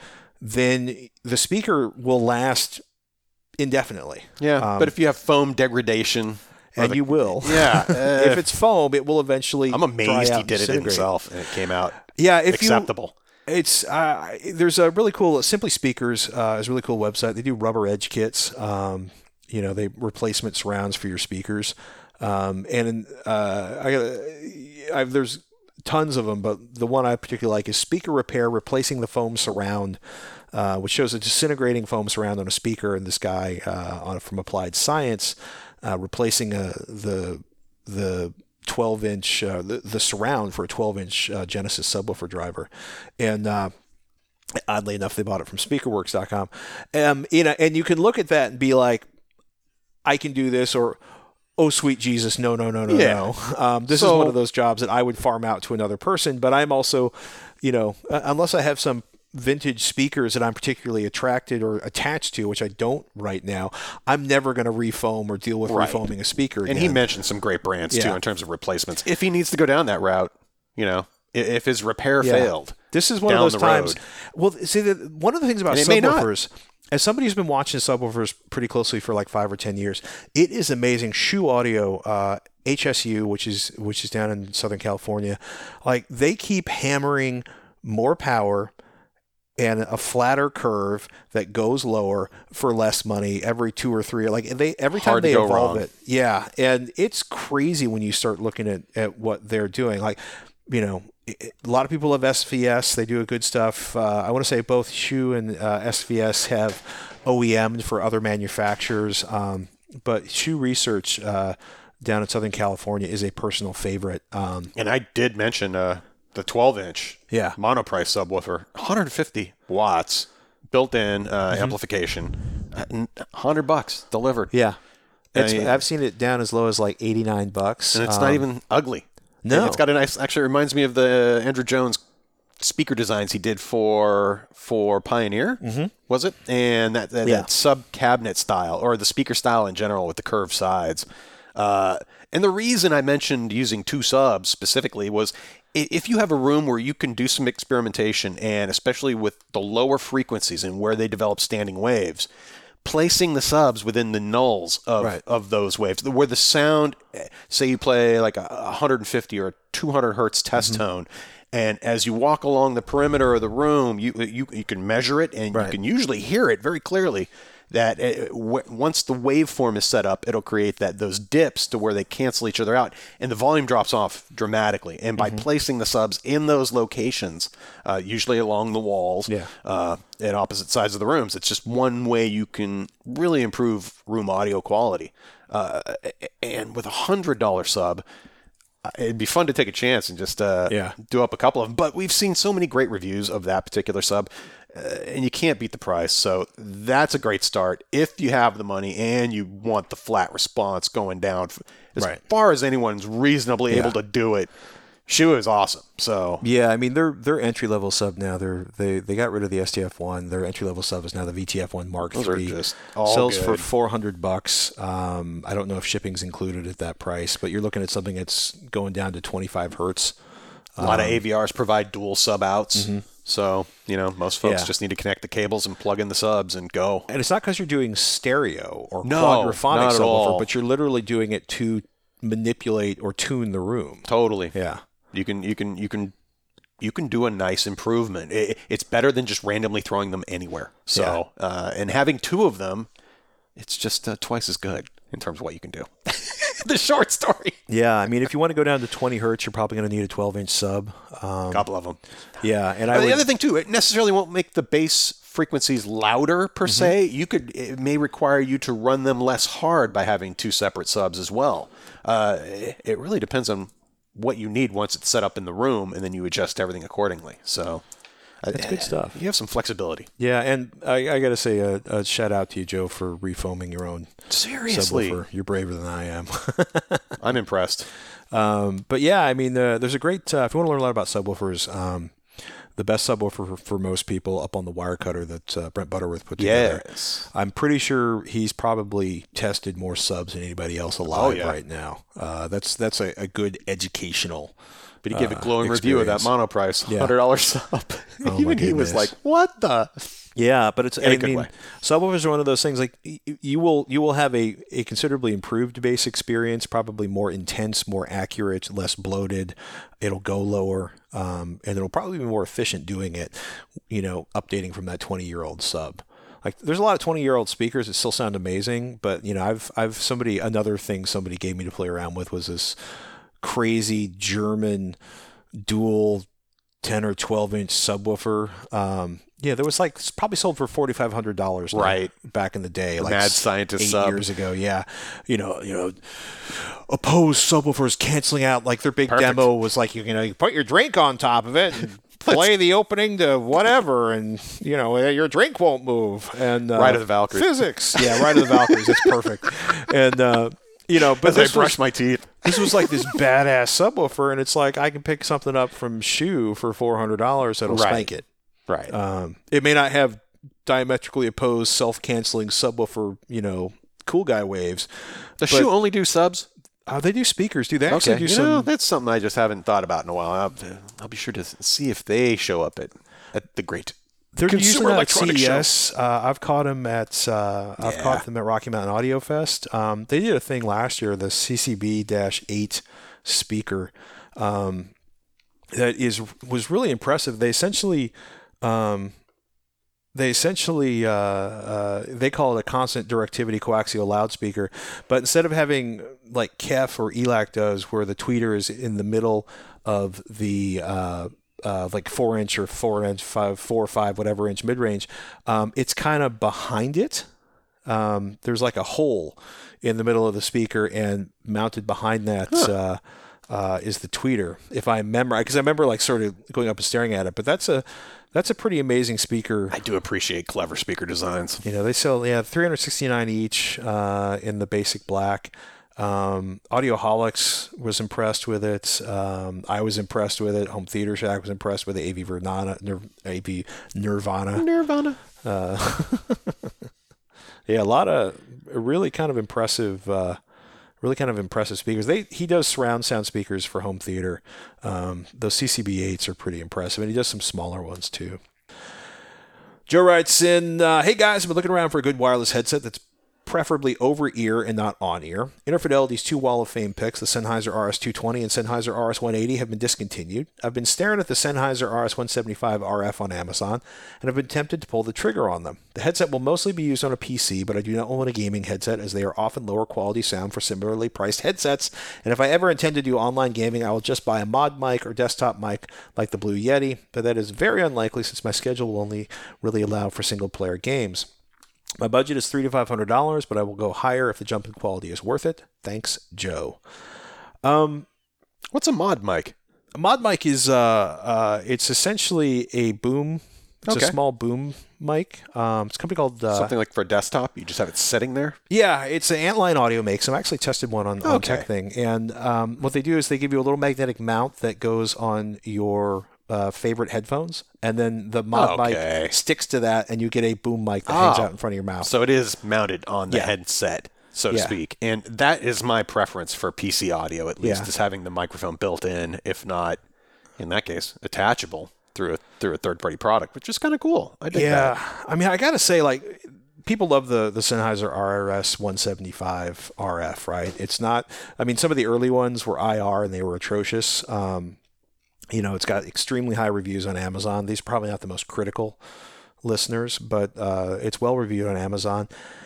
Speaker 1: then the speaker will last indefinitely.
Speaker 2: Yeah. Um, but if you have foam degradation,
Speaker 1: and
Speaker 2: the-
Speaker 1: you will.
Speaker 2: Yeah, uh,
Speaker 1: if it's foam, it will eventually.
Speaker 2: I'm amazed
Speaker 1: dry
Speaker 2: he
Speaker 1: out and
Speaker 2: did it
Speaker 1: disintegrate.
Speaker 2: himself, and it came out
Speaker 1: Yeah, if
Speaker 2: acceptable.
Speaker 1: you, it's uh, there's a really cool Simply Speakers uh, is a really cool website. They do rubber edge kits. Um, you know, they replacement surrounds for your speakers, um, and uh, I, I've, there's tons of them, but the one I particularly like is Speaker Repair, replacing the foam surround, uh, which shows a disintegrating foam surround on a speaker, and this guy uh, on from Applied Science uh, replacing uh, the the twelve inch uh, the, the surround for a twelve inch uh, Genesis subwoofer driver, and uh, oddly enough, they bought it from Speakerworks dot com. Um, you know, and you can look at that and be like, I can do this, or oh, sweet Jesus, no, no, no, no,
Speaker 2: Yeah.
Speaker 1: no. Um, this
Speaker 2: So-
Speaker 1: is one of those jobs that I would farm out to another person, but I'm also, you know, uh, unless I have some vintage speakers that I'm particularly attracted or attached to, which I don't right now, I'm never going to refoam or deal with
Speaker 2: Right.
Speaker 1: refoaming a speaker again.
Speaker 2: And he mentioned some great brands too
Speaker 1: Yeah.
Speaker 2: in terms of replacements. If he needs to go down that route, you know, i- if his repair
Speaker 1: Yeah.
Speaker 2: failed,
Speaker 1: This is one
Speaker 2: down
Speaker 1: of those
Speaker 2: the
Speaker 1: times.
Speaker 2: road.
Speaker 1: Well, see, the, one of the things about
Speaker 2: And it may not.
Speaker 1: subwoofers, as somebody who's been watching subwoofers pretty closely for like five or ten years, it is amazing. Shu Audio, uh, H S U, which is which is down in Southern California, like they keep hammering more power and a flatter curve that goes lower for less money every two or three. Like they every time
Speaker 2: Hard to
Speaker 1: they
Speaker 2: go
Speaker 1: evolve
Speaker 2: wrong.
Speaker 1: it, yeah, and it's crazy when you start looking at, at what they're doing. Like, you know, a lot of people have S V S. They do good stuff. Uh, I want to say both Shu and uh, S V S have O E M'd for other manufacturers. Um, but Shu Research uh, down in Southern California is a personal favorite. Um,
Speaker 2: and I did mention uh, the twelve inch
Speaker 1: Yeah.
Speaker 2: monoprice subwoofer, one hundred fifty watts, built-in uh,
Speaker 1: Mm-hmm.
Speaker 2: amplification, uh, n- one hundred bucks delivered.
Speaker 1: yeah, it's,
Speaker 2: Uh,
Speaker 1: I've seen it down as low as like eighty-nine bucks.
Speaker 2: And it's
Speaker 1: Um,
Speaker 2: not even ugly.
Speaker 1: no.
Speaker 2: And it's got a nice. Actually, it reminds me of the Andrew Jones speaker designs he did for for Pioneer. Mm-hmm. Was it? And that that,
Speaker 1: Yeah.
Speaker 2: that sub cabinet style, or the speaker style in general, with the curved sides. Uh, and the reason I mentioned using two subs specifically was i- if you have a room where you can do some experimentation, and especially with the lower frequencies and where they develop standing waves, placing the subs within the nulls of,
Speaker 1: Right.
Speaker 2: of those waves, where the sound, eh, say you play like a one hundred fifty or two hundred hertz test
Speaker 1: Mm-hmm.
Speaker 2: tone, and as you walk along the perimeter of the room, you you, you can measure it, and
Speaker 1: Right.
Speaker 2: you can usually hear it very clearly. That uh, w- once the waveform is set up, it'll create that those dips to where they cancel each other out, and the volume drops off dramatically. And by
Speaker 1: Mm-hmm.
Speaker 2: placing the subs in those locations, uh, usually along the walls,
Speaker 1: Yeah.
Speaker 2: uh, at opposite sides of the rooms, it's just one way you can really improve room audio quality. Uh, and with a hundred dollar sub, uh, it'd be fun to take a chance and just uh,
Speaker 1: Yeah.
Speaker 2: do up a couple of them. But we've seen so many great reviews of that particular sub, uh, and you can't beat the price. So that's a great start if you have the money and you want the flat response going down. As
Speaker 1: Right.
Speaker 2: far as anyone's reasonably
Speaker 1: Yeah.
Speaker 2: able to do it, Shu is awesome. So
Speaker 1: Yeah, I mean their their entry level sub now. They're they they got rid of the S T F one. Their entry level sub is now the V T F one Mark
Speaker 2: Those are
Speaker 1: three.
Speaker 2: just all
Speaker 1: Sells for
Speaker 2: good.
Speaker 1: four hundred bucks. Um, I don't know if shipping's included at that price, but you're looking at something that's going down to twenty-five hertz.
Speaker 2: a lot of A V Rs provide dual sub outs. So, you know, most folks
Speaker 1: Mm-hmm. Yeah.
Speaker 2: just need to connect the cables and plug in the subs and go.
Speaker 1: And it's not because you're doing stereo or
Speaker 2: No,
Speaker 1: quadraphonic
Speaker 2: not at
Speaker 1: subwoofer,
Speaker 2: all.
Speaker 1: but you're literally doing it to manipulate or tune the room.
Speaker 2: Totally.
Speaker 1: Yeah.
Speaker 2: You can you can you can you can do a nice improvement. It, it's better than just randomly throwing them anywhere. So, uh, and having two of them, it's just uh, twice as good in terms of what you can do. The short story.
Speaker 1: Yeah, I mean, if you want to go down to twenty hertz, you're probably going to need a twelve inch sub. Um,
Speaker 2: A couple of them.
Speaker 1: yeah, and I
Speaker 2: But the
Speaker 1: would,
Speaker 2: other thing too, it necessarily won't make the bass frequencies louder per
Speaker 1: Mm-hmm.
Speaker 2: se. You could it may require you to run them less hard by having two separate subs as well. Uh, it it really depends on what you need once it's set up in the room, and then you adjust everything accordingly. So uh,
Speaker 1: That's good stuff.
Speaker 2: You have some flexibility.
Speaker 1: Yeah, and I, I got to say a, a shout out to you, Joe, for refoaming your own
Speaker 2: Seriously,
Speaker 1: subwoofer. You're braver than I am.
Speaker 2: I'm impressed.
Speaker 1: um, but yeah, I mean, uh, there's a great. Uh, if you want to learn a lot about subwoofers, um, the best subwoofer for, for most people up on the wire cutter that uh, Brent Butterworth put together.
Speaker 2: Yes.
Speaker 1: I'm pretty sure he's probably tested more subs than anybody else alive
Speaker 2: Oh, yeah.
Speaker 1: right now. Uh, that's that's a, a good educational
Speaker 2: But he gave a glowing
Speaker 1: uh,
Speaker 2: review of that
Speaker 1: experience.
Speaker 2: Monoprice
Speaker 1: Yeah.
Speaker 2: one hundred dollars sub.
Speaker 1: Oh,
Speaker 2: Even
Speaker 1: my
Speaker 2: he was
Speaker 1: goodness.
Speaker 2: like, what the?
Speaker 1: Yeah, but it's
Speaker 2: In a
Speaker 1: I
Speaker 2: good
Speaker 1: mean,
Speaker 2: way.
Speaker 1: subwoofers are one of those things like y- you will you will have a, a considerably improved bass experience, probably more intense, more accurate, less bloated. It'll go lower, um, and it'll probably be more efficient doing it. You know, updating from that twenty year old sub. Like, there's a lot of twenty year old speakers that still sound amazing, but you know, I've I've somebody another thing somebody gave me to play around with was this crazy German dual ten or twelve inch subwoofer. Um, yeah, there was like it's probably sold for forty five hundred dollars,
Speaker 2: Right.
Speaker 1: back in the day, like
Speaker 2: Mad
Speaker 1: s-
Speaker 2: Scientist
Speaker 1: eight
Speaker 2: sub.
Speaker 1: years ago. Yeah, you know, you know, opposed subwoofers canceling out. Like their big
Speaker 2: Perfect.
Speaker 1: demo was like you, you know you put your drink on top of it and play the opening to whatever, and you know your drink won't move. And uh,
Speaker 2: Ride of the Valkyries.
Speaker 1: physics, yeah, Ride of the Valkyries. That's perfect. And uh, you know, but
Speaker 2: As I
Speaker 1: this
Speaker 2: brush
Speaker 1: was,
Speaker 2: my teeth.
Speaker 1: this was like this badass subwoofer, and it's like I can pick something up from Shoe for four hundred dollars that'll
Speaker 2: Right.
Speaker 1: spank it.
Speaker 2: Right.
Speaker 1: Um, it may not have diametrically opposed self-canceling subwoofer, you know, cool guy waves.
Speaker 2: Does
Speaker 1: but-
Speaker 2: Shoe only do subs?
Speaker 1: Uh, they do speakers, do they? Actually
Speaker 2: Okay.
Speaker 1: do
Speaker 2: You
Speaker 1: some.
Speaker 2: know, that's something I just haven't thought about in a while. I'll, I'll be sure to see if they show up at, at the great.
Speaker 1: They're
Speaker 2: Consumer
Speaker 1: usually not at
Speaker 2: Electronics
Speaker 1: C E
Speaker 2: Show.
Speaker 1: S. Uh, I've caught them at uh, I've
Speaker 2: Yeah.
Speaker 1: caught them at Rocky Mountain Audio Fest. Um, they did a thing last year, the C C B eight speaker, um, that is was really impressive. They essentially um, they essentially uh, uh, they call it a constant directivity coaxial loudspeaker, but instead of having like K E F or E L A C does, where the tweeter is in the middle of the uh, uh, like four inch or four inch, five, four or five, whatever inch mid range, um, it's kind of behind it. Um, there's like a hole in the middle of the speaker, and mounted behind that uh, uh, is the tweeter. If I remember, because I remember like sort of going up and staring at it, but that's a that's a pretty amazing speaker.
Speaker 2: I do appreciate clever speaker designs.
Speaker 1: You know, they sell yeah three hundred sixty-nine each uh, in the basic black. Um, Audioholics was impressed with it. Um, I was impressed with it. Home Theater Shack was impressed with it. A V Nirvana, Nir- A V Nirvana.
Speaker 2: Nirvana.
Speaker 1: Uh, yeah, a lot of really kind of impressive, uh, really kind of impressive speakers. They he does surround sound speakers for home theater. Um, those C C B eights are pretty impressive, and he does some smaller ones too. Joe writes in, uh, hey guys, I've been looking around for a good wireless headset that's preferably over ear and not on ear. Interfidelity's two Wall of Fame picks, the Sennheiser R S two twenty and Sennheiser R S one eighty, have been discontinued. I've been staring at the Sennheiser R S one seventy-five R F on Amazon, and have been tempted to pull the trigger on them. The headset will mostly be used on a P C, but I do not own a gaming headset, as they are often lower quality sound for similarly priced headsets, and if I ever intend to do online gaming, I will just buy a mod mic or desktop mic like the Blue Yeti, but that is very unlikely since my schedule will only really allow for single-player games. My budget is three to five hundred dollars, but I will go higher if the jump in quality is worth it. Thanks, Joe. Um,
Speaker 2: What's a mod mic?
Speaker 1: a mod mic is uh, uh, it's essentially a boom. It's
Speaker 2: Okay.
Speaker 1: a small boom mic. Um, it's a company called uh,
Speaker 2: Something like for a desktop? You just have it sitting there?
Speaker 1: yeah, it's an Antline Audio makes them. I actually tested one on, on
Speaker 2: Okay.
Speaker 1: Tech Thing, and um, what they do is they give you a little magnetic mount that goes on your uh, favorite headphones, and then the mod
Speaker 2: Okay.
Speaker 1: mic sticks to that, and you get a boom mic that hangs
Speaker 2: Oh.
Speaker 1: out in front of your mouth.
Speaker 2: So it is mounted on the
Speaker 1: Yeah.
Speaker 2: headset, so to
Speaker 1: Yeah.
Speaker 2: speak. And that is my preference for P C audio, at least,
Speaker 1: Yeah.
Speaker 2: is having the microphone built in, if not, in that case, attachable through a, through a third-party product, which is kind of cool. I dig
Speaker 1: Yeah,
Speaker 2: that.
Speaker 1: I mean, I gotta say, like, people love the the Sennheiser R S one seventy-five R F, right? It's not. I mean, some of the early ones were I R and they were atrocious. Um, you know, it's got extremely high reviews on Amazon. These are probably not the most critical listeners, but uh, it's well reviewed on Amazon.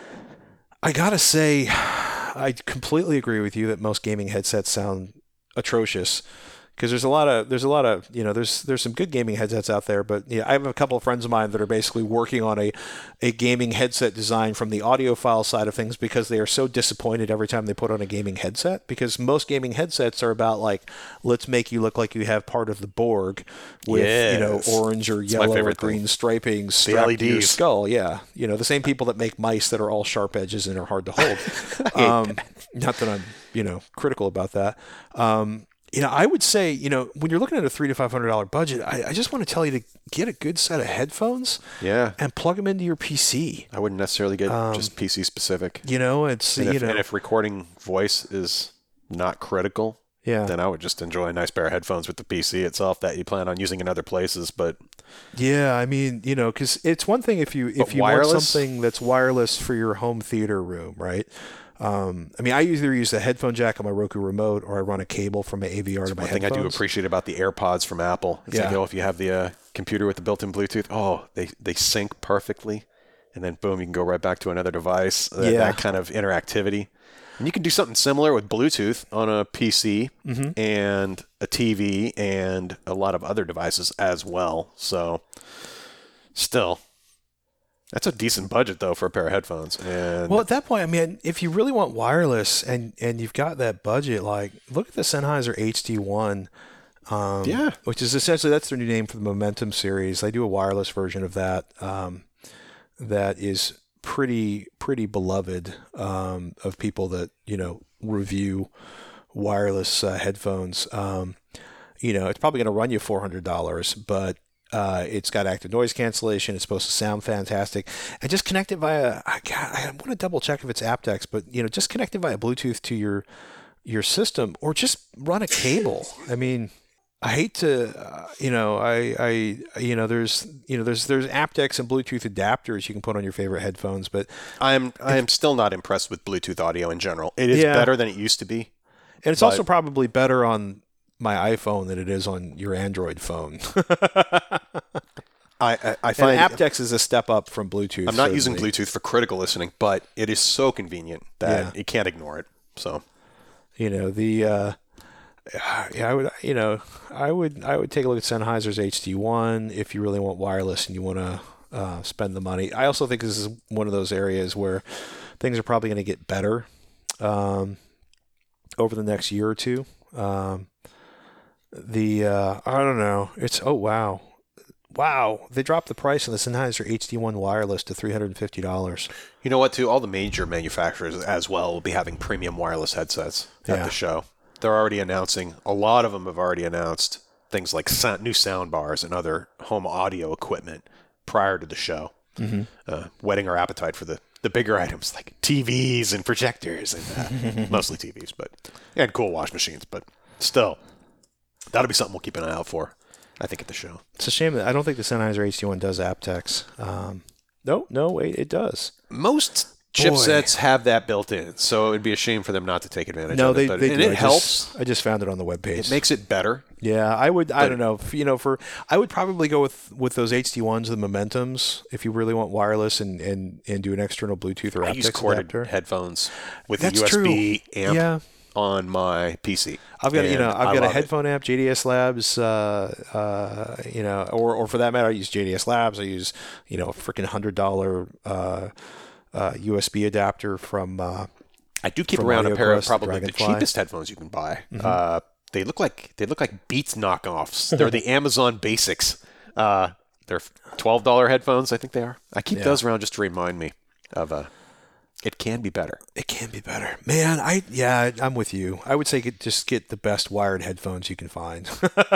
Speaker 1: I gotta say, I completely agree with you that most gaming headsets sound atrocious. Because there's a lot of there's a lot of you know there's there's some good gaming headsets out there, but yeah, I have a couple of friends of mine that are basically working on a a gaming headset design from the audiophile side of things, because they are so disappointed every time they put on a gaming headset, because most gaming headsets are about like, let's make you look like you have part of the Borg with you know
Speaker 2: Yes.
Speaker 1: orange or
Speaker 2: It's my
Speaker 1: yellow or
Speaker 2: favorite thing.
Speaker 1: green striping strapped to your
Speaker 2: L E Ds.
Speaker 1: skull. Yeah, you know the same people that make mice that are all sharp edges and are hard to hold. um, not that I'm you know critical about that. Um, You know, I would say, you know, when you're looking at a three to five hundred dollar budget, I, I just want to tell you to get a good set of headphones
Speaker 2: Yeah.
Speaker 1: and plug them into your P C.
Speaker 2: I wouldn't necessarily get
Speaker 1: Um,
Speaker 2: just P C specific.
Speaker 1: You know, it's
Speaker 2: And
Speaker 1: you
Speaker 2: if,
Speaker 1: know,
Speaker 2: and if recording voice is not critical,
Speaker 1: Yeah.
Speaker 2: then I would just enjoy a nice pair of headphones with the P C itself that you plan on using in other places. But
Speaker 1: Yeah, I mean, you know, because it's one thing if you if
Speaker 2: But
Speaker 1: you
Speaker 2: wireless?
Speaker 1: want something that's wireless for your home theater room, right? Um, I mean, I either use a headphone jack on my Roku remote or I run a cable from my A V R to my
Speaker 2: one thing I
Speaker 1: headphones.
Speaker 2: do appreciate about the AirPods from Apple is
Speaker 1: Yeah.
Speaker 2: like, oh, if you have the uh, computer with the built-in Bluetooth, oh, they, they sync perfectly. And then, boom, you can go right back to another device. That,
Speaker 1: Yeah.
Speaker 2: that kind of interactivity. And you can do something similar with Bluetooth on a P C
Speaker 1: Mm-hmm.
Speaker 2: and a T V and a lot of other devices as well. So, still, that's a decent budget, though, for a pair of headphones. And
Speaker 1: Well, at that point, I mean, if you really want wireless and, and you've got that budget, like look at the Sennheiser H D one, um,
Speaker 2: Yeah.
Speaker 1: which is essentially that's their new name for the Momentum series. They do a wireless version of that um, that is pretty pretty beloved um, of people that you know review wireless uh, headphones. Um, you know, it's probably going to run you four hundred dollars, but Uh, it's got active noise cancellation. It's supposed to sound fantastic, and just connect it via. I, God, I want to double check if it's aptX, but you know, just connect it via Bluetooth to your your system, or just run a cable. I mean, I hate to, uh, you know, I, I, you know, there's, you know, there's there's aptX and Bluetooth adapters you can put on your favorite headphones, but
Speaker 2: I'm I am still not impressed with Bluetooth audio in general. It is
Speaker 1: Yeah.
Speaker 2: better than it used to be.
Speaker 1: and it's
Speaker 2: But-
Speaker 1: also probably better on my iPhone than it is on your Android phone.
Speaker 2: I I, I
Speaker 1: And
Speaker 2: find
Speaker 1: aptX is a step up from Bluetooth.
Speaker 2: I'm not using
Speaker 1: certainly.
Speaker 2: Bluetooth for critical listening, but it is so convenient that
Speaker 1: Yeah.
Speaker 2: you can't ignore it. So
Speaker 1: You know the. Uh, yeah, I would. You know, I would. I would take a look at Sennheiser's H D one if you really want wireless and you want to uh, spend the money. I also think this is one of those areas where things are probably going to get better um, over the next year or two. Um, the uh, I don't know. It's oh wow, wow! They dropped the price on the Sennheiser H D one wireless to three hundred and fifty dollars.
Speaker 2: you know what? Too, all the major manufacturers as well will be having premium wireless headsets at
Speaker 1: Yeah.
Speaker 2: the show. They're already announcing. A lot of them have already announced things like sound, new sound bars and other home audio equipment prior to the show,
Speaker 1: Mm-hmm.
Speaker 2: uh, whetting our appetite for the, the bigger items like T Vs and projectors and uh, mostly T Vs, but and cool wash machines. But still, that'll be something we'll keep an eye out for, I think, at the show.
Speaker 1: It's a shame that I don't think the Sennheiser H D one does aptX. Um, no, no, wait, it does.
Speaker 2: Most chipsets have that built in, so it would be a shame for them not to take advantage
Speaker 1: No,
Speaker 2: of
Speaker 1: they,
Speaker 2: it. But,
Speaker 1: they
Speaker 2: and
Speaker 1: do.
Speaker 2: it
Speaker 1: I
Speaker 2: helps.
Speaker 1: Just, I just found it on the webpage.
Speaker 2: It makes it better.
Speaker 1: Yeah, I would. I
Speaker 2: But-
Speaker 1: don't know. If, you know, for I would probably go with with those H D ones, the Momentums, if you really want wireless and and, and do an external Bluetooth or
Speaker 2: I use
Speaker 1: aptX
Speaker 2: corded
Speaker 1: adapter.
Speaker 2: headphones with
Speaker 1: That's
Speaker 2: a U S B
Speaker 1: true.
Speaker 2: amp
Speaker 1: Yeah,
Speaker 2: on my P C.
Speaker 1: I've got you
Speaker 2: And
Speaker 1: know
Speaker 2: I
Speaker 1: I've got a
Speaker 2: love it.
Speaker 1: headphone app, J D S Labs. Uh, uh, you know, or or for that matter, I use J D S Labs. I use you know a freaking hundred dollar uh, uh, U S B adapter from. Uh,
Speaker 2: I do keep
Speaker 1: from
Speaker 2: around a
Speaker 1: Audio
Speaker 2: pair of
Speaker 1: Quest, the
Speaker 2: probably the
Speaker 1: Dragonfly.
Speaker 2: cheapest headphones you can buy. Uh, they look like they look like Beats knockoffs. They're the Amazon Basics. Uh, they're twelve dollar headphones. I think they are. I keep
Speaker 1: Yeah.
Speaker 2: those around just to remind me of uh, it can be better.
Speaker 1: It can be better, man. I yeah, I'm with you. I would say get, just get the best wired headphones you can find.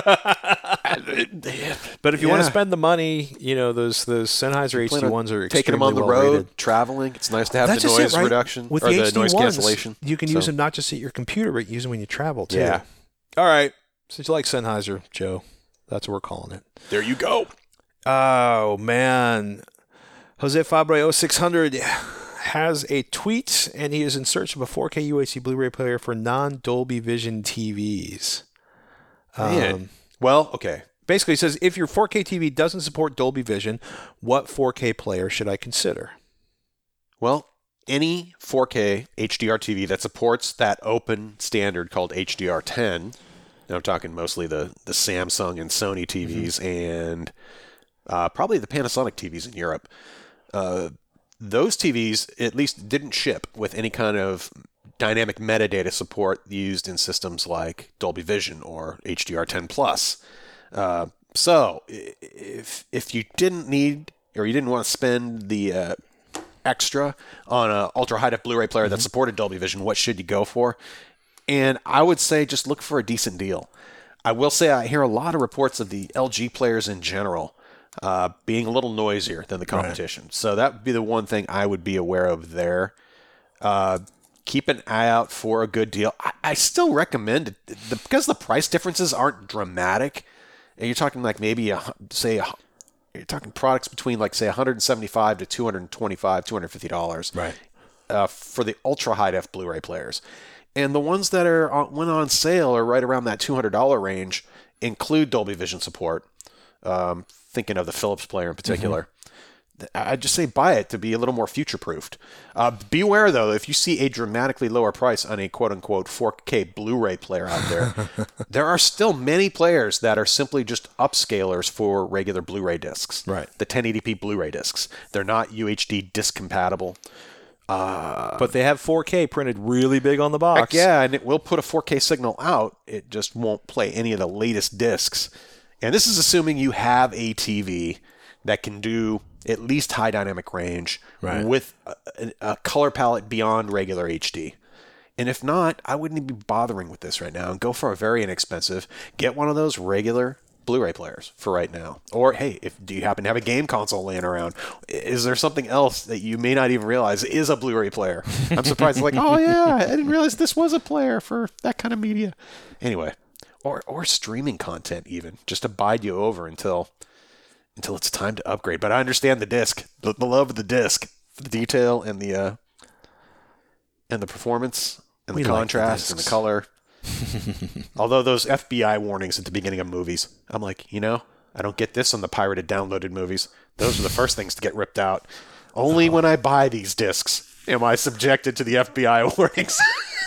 Speaker 1: But if you want to
Speaker 2: Yeah.
Speaker 1: spend the money, you know those those Sennheiser H
Speaker 2: Plan
Speaker 1: D
Speaker 2: on
Speaker 1: ones are
Speaker 2: taking them on the
Speaker 1: extremely well
Speaker 2: road,
Speaker 1: rated.
Speaker 2: traveling. It's nice to have
Speaker 1: That's
Speaker 2: the
Speaker 1: just
Speaker 2: noise
Speaker 1: it, right?
Speaker 2: reduction
Speaker 1: With
Speaker 2: or
Speaker 1: the,
Speaker 2: the,
Speaker 1: H D
Speaker 2: noise
Speaker 1: ones,
Speaker 2: cancellation.
Speaker 1: You can
Speaker 2: So-
Speaker 1: use them not just at your computer, but use them when you travel too.
Speaker 2: Yeah.
Speaker 1: All right. Since you like Sennheiser, Joe, that's what we're calling it.
Speaker 2: There you go.
Speaker 1: Oh man, Jose Fabre oh six hundred has a tweet, and he is in search of a four K U H D Blu-ray player for non-Dolby Vision T Vs.
Speaker 2: Man.
Speaker 1: Um,
Speaker 2: Well, okay.
Speaker 1: basically, it says if your four K T V doesn't support Dolby Vision, what four K player should I consider?
Speaker 2: Well, any four K H D R T V that supports that open standard called H D R ten, now I'm talking mostly the, the Samsung and Sony T Vs and uh, probably the Panasonic T Vs in Europe, uh, those T Vs at least didn't ship with any kind of dynamic metadata support used in systems like Dolby Vision or H D R ten Plus. Uh, so i- if if you didn't need or you didn't want to spend the uh, extra on a ultra high def Blu-ray player that supported Dolby Vision, what should you go for? And I would say just look for a decent deal. I will say I hear a lot of reports of the L G players in general uh, being a little noisier than the competition. So that would be the one thing I would be aware of there. Uh, keep an eye out for a good deal. I, I still recommend it the, because the price differences aren't dramatic. And you're talking like maybe a, say a, you're talking products between like say one hundred seventy-five to two hundred twenty-five, two hundred fifty dollars.
Speaker 1: Right.
Speaker 2: Uh, for the ultra high def Blu-ray players, and the ones that are on, went on sale are right around that two hundred dollars range. Include Dolby Vision support. Um, thinking of the Philips player in particular. Mm-hmm. I'd just say buy it to be a little more future-proofed. Uh, beware, though, if you see a dramatically lower price on a quote-unquote four K Blu-ray player out there, there are still many players that are simply just upscalers for regular Blu-ray discs.
Speaker 1: Right.
Speaker 2: The ten eighty p Blu-ray discs. They're not U H D disc compatible. Uh,
Speaker 1: but they have four K printed really big on the box.
Speaker 2: Heck yeah, and it will put a four K signal out. It just won't play any of the latest discs. And this is assuming you have a T V that can do at least high dynamic range
Speaker 1: right.
Speaker 2: with a, a color palette beyond regular H D. And if not, I wouldn't even be bothering with this right now and go for a very inexpensive. Get one of those regular Blu-ray players for right now. Or, hey, if do you happen to have a game console laying around? Is there something else that you may not even realize is a Blu-ray player? I'm surprised. It's like, oh, yeah, I didn't realize this was a player for that kind of media. Anyway, or or streaming content even. Just to bide you over until until it's time to upgrade. But I understand the disc, the, the love of the disc, the detail and the uh, and the performance and
Speaker 1: We
Speaker 2: the
Speaker 1: like the
Speaker 2: contrast and the
Speaker 1: discs.
Speaker 2: color. Although those F B I warnings at the beginning of movies, I'm like, you know, I don't get this on the pirated downloaded movies. Those are the first things to get ripped out. Only when I buy these discs am I subjected to the F B I warnings.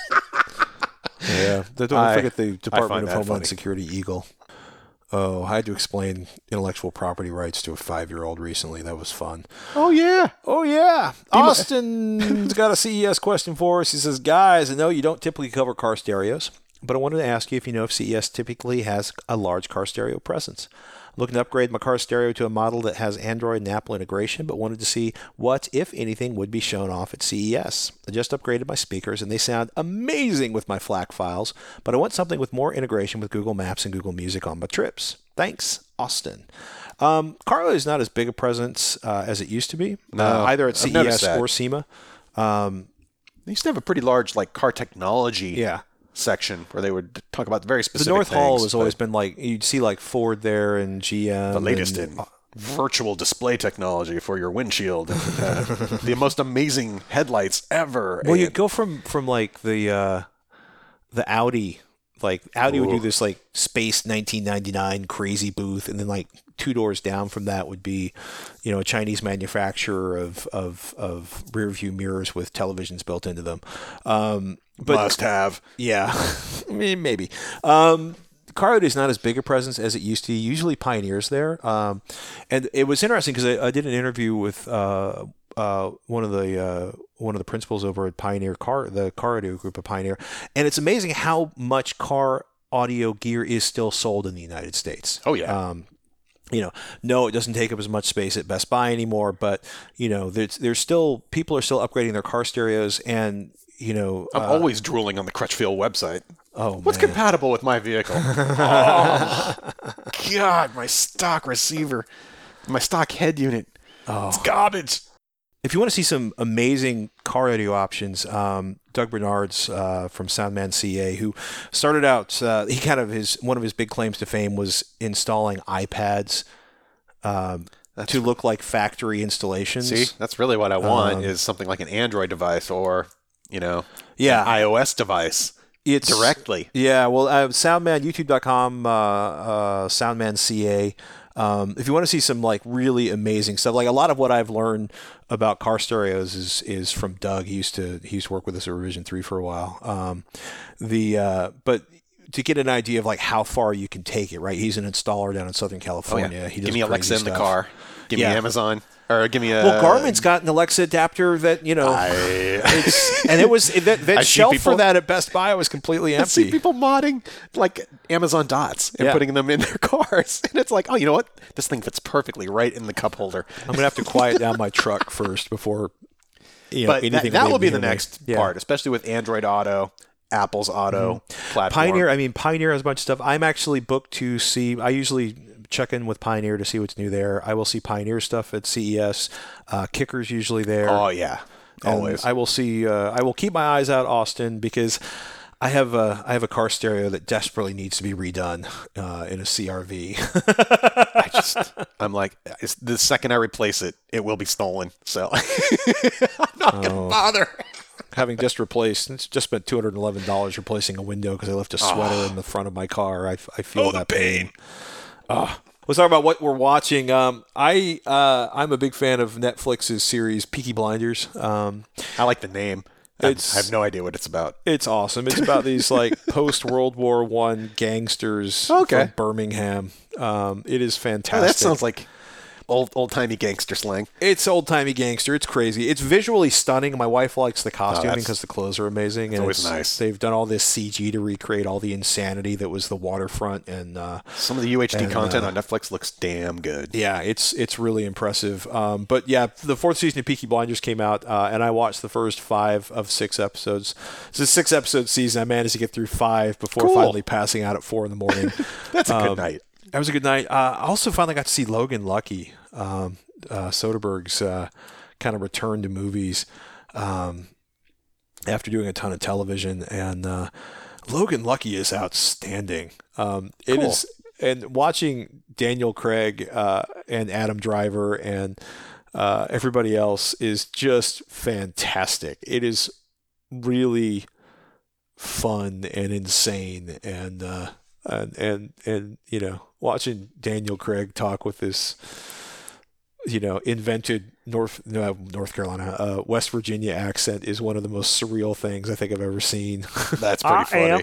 Speaker 1: Yeah. Don't
Speaker 2: I-
Speaker 1: forget the
Speaker 2: I
Speaker 1: Department
Speaker 2: find
Speaker 1: of
Speaker 2: that
Speaker 1: Homeland
Speaker 2: funny.
Speaker 1: Security Eagle. Oh, I had to explain intellectual property rights to a five-year-old recently. That was fun.
Speaker 2: Oh yeah.
Speaker 1: Oh, yeah. Austin's got a C E S question for us. He says, guys, I know you don't typically cover car stereos, but I wanted to ask you if you know if C E S typically has a large car stereo presence. I'm looking to upgrade my car stereo to a model that has Android and Apple integration, but wanted to see what, if anything, would be shown off at C E S. I just upgraded my speakers, and they sound amazing with my FLAC files, but I want something with more integration with Google Maps and Google Music on my trips. Thanks, Austin. Um, Carlo is not as big a presence uh, as it used to be,
Speaker 2: No,
Speaker 1: uh, either at
Speaker 2: I've
Speaker 1: C E
Speaker 2: noticed
Speaker 1: S
Speaker 2: that.
Speaker 1: or SEMA. Um,
Speaker 2: They used to have a pretty large like car technology
Speaker 1: yeah.
Speaker 2: section where they would talk about very
Speaker 1: The
Speaker 2: specific
Speaker 1: North Hall
Speaker 2: things,
Speaker 1: has always
Speaker 2: but
Speaker 1: been like, you'd see like Ford there and G M.
Speaker 2: the latest
Speaker 1: and,
Speaker 2: in virtual display technology for your windshield. Uh, the most amazing headlights ever.
Speaker 1: Well, you
Speaker 2: And-
Speaker 1: go from from like the uh, the Audi, like Audi would do
Speaker 2: Ooh.
Speaker 1: this like Space nineteen ninety-nine crazy booth, and then like two doors down from that would be, you know, a Chinese manufacturer of of of rear view mirrors with televisions built into them. Um, but
Speaker 2: must have.
Speaker 1: yeah, I mean, maybe. Um, Car is not as big a presence as it used to. Usually Pioneer's there. Um, and it was interesting because I, I did an interview with uh, uh, one of the uh, one of the principals over at Pioneer Car, the car audio group of Pioneer, and it's amazing how much car audio gear is still sold in the United States.
Speaker 2: Oh, yeah.
Speaker 1: Um, you know, no, it doesn't take up as much space at Best Buy anymore, but you know, there's there's still people are still upgrading their car stereos, and you know,
Speaker 2: I'm
Speaker 1: uh,
Speaker 2: always drooling on the Crutchfield website.
Speaker 1: oh
Speaker 2: What's
Speaker 1: man.
Speaker 2: compatible with my vehicle? Oh, God, my stock receiver, my stock head unit.
Speaker 1: Oh.
Speaker 2: It's garbage.
Speaker 1: If you want to see some amazing car audio options, um, Doug Bernard's uh, from Soundman C A, who started out, uh, he kind of his one of his big claims to fame was installing iPads um, to look like factory installations.
Speaker 2: See, that's really what I want
Speaker 1: Um,
Speaker 2: is something like an Android device or, you know,
Speaker 1: Yeah.
Speaker 2: an iOS device
Speaker 1: It's
Speaker 2: directly.
Speaker 1: Yeah, well, uh, Soundman, YouTube dot com, uh, uh, Soundman C A. Um, if you want to see some like really amazing stuff, like a lot of what I've learned about car stereos is is from Doug. He used to he used to work with us at Revision Three for a while. Um, the uh, but to get an idea of like how far you can take it, right? He's an installer down in Southern
Speaker 2: Oh,
Speaker 1: California.
Speaker 2: yeah.
Speaker 1: He
Speaker 2: Give
Speaker 1: does
Speaker 2: me Alexa
Speaker 1: crazy
Speaker 2: in the
Speaker 1: stuff.
Speaker 2: car. Give
Speaker 1: Yeah.
Speaker 2: me Amazon. Or give me a...
Speaker 1: Well, Garmin's got an Alexa adapter that you know,
Speaker 2: I,
Speaker 1: it's, and it was that, that
Speaker 2: I see
Speaker 1: shelf
Speaker 2: people-
Speaker 1: for that at Best Buy was completely
Speaker 2: I see
Speaker 1: empty.
Speaker 2: people modding like Amazon Dots and
Speaker 1: Yeah.
Speaker 2: putting them in their cars. And it's like, oh, you know what? This thing fits perfectly right in the cup holder.
Speaker 1: I'm gonna have to quiet down my truck first before. You know,
Speaker 2: But that,
Speaker 1: anything
Speaker 2: that
Speaker 1: will
Speaker 2: will be the
Speaker 1: near me.
Speaker 2: next
Speaker 1: Yeah.
Speaker 2: part, especially with Android Auto, Apple's Auto platform.
Speaker 1: Pioneer, I mean, Pioneer has a bunch of stuff. I'm actually booked to see. I usually check in with Pioneer to see what's new there. I will see Pioneer stuff at C E S. Uh, Kicker's usually there.
Speaker 2: Oh, yeah.
Speaker 1: And
Speaker 2: Always.
Speaker 1: I will see. Uh, I will keep my eyes out, Austin, because I have a I have a car stereo that desperately needs to be redone uh, in a C R V.
Speaker 2: I just, I'm like, it's, the second I replace it, it will be stolen. So I'm not going to
Speaker 1: Oh.
Speaker 2: bother.
Speaker 1: Having just replaced, it's just spent two hundred eleven dollars replacing a window because I left a sweater in the front of my car. I, I feel
Speaker 2: Oh, the
Speaker 1: that pain.
Speaker 2: pain.
Speaker 1: Ah. Let's talk about what we're watching. Um, I uh, I'm a big fan of Netflix's series Peaky Blinders. Um,
Speaker 2: I like the name. I
Speaker 1: It's-
Speaker 2: I have no idea what it's about.
Speaker 1: it's awesome. It's about these like post World War One gangsters
Speaker 2: Okay.
Speaker 1: from Birmingham. Um, it is
Speaker 2: Oh,
Speaker 1: fantastic.
Speaker 2: that sounds like old old timey gangster slang.
Speaker 1: It's old timey gangster. It's crazy. It's visually stunning. My wife likes the costuming
Speaker 2: that's-
Speaker 1: because the clothes are amazing. And
Speaker 2: always nice.
Speaker 1: They've done all this C G to recreate all the insanity that was the waterfront, and uh,
Speaker 2: Some of the U H D
Speaker 1: And,
Speaker 2: content
Speaker 1: uh,
Speaker 2: on Netflix looks damn good.
Speaker 1: yeah, it's it's really impressive. Um, but yeah, the fourth season of Peaky Blinders came out, uh, and I watched the first five of six episodes. It's a six episode season. I managed to get through five before
Speaker 2: Cool.
Speaker 1: finally passing out at four in the morning.
Speaker 2: That's a good
Speaker 1: Um,
Speaker 2: night.
Speaker 1: That was a good night. Uh, I also finally got to see Logan Lucky, um, uh, Soderbergh's uh, kind of return to movies um, after doing a ton of television. And uh, Logan Lucky is outstanding. Um, it
Speaker 2: Cool.
Speaker 1: is, and watching Daniel Craig uh, and Adam Driver and uh, everybody else is just fantastic. It is really fun and insane, and uh, and and and you know, watching Daniel Craig talk with this, you know, invented North no, North Carolina, uh, West Virginia accent is one of the most surreal things I think I've ever seen.
Speaker 2: That's pretty funny.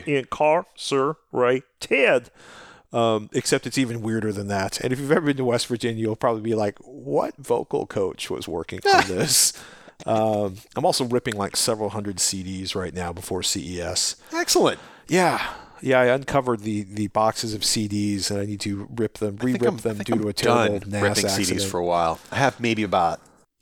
Speaker 1: incarcerated. Um, except it's even weirder than that. And if you've ever been to West Virginia, you'll probably be like, what vocal coach was working on this? Um, I'm also ripping like several hundred C Ds right now before C E S.
Speaker 2: Excellent.
Speaker 1: Yeah. Yeah, I uncovered the, the boxes of C Ds, and I need to rip them,
Speaker 2: I think
Speaker 1: re-rip
Speaker 2: I'm- I
Speaker 1: them
Speaker 2: think
Speaker 1: due
Speaker 2: I'm
Speaker 1: to a terrible
Speaker 2: done
Speaker 1: N A S
Speaker 2: ripping
Speaker 1: accident.
Speaker 2: C Ds for a while. I have maybe about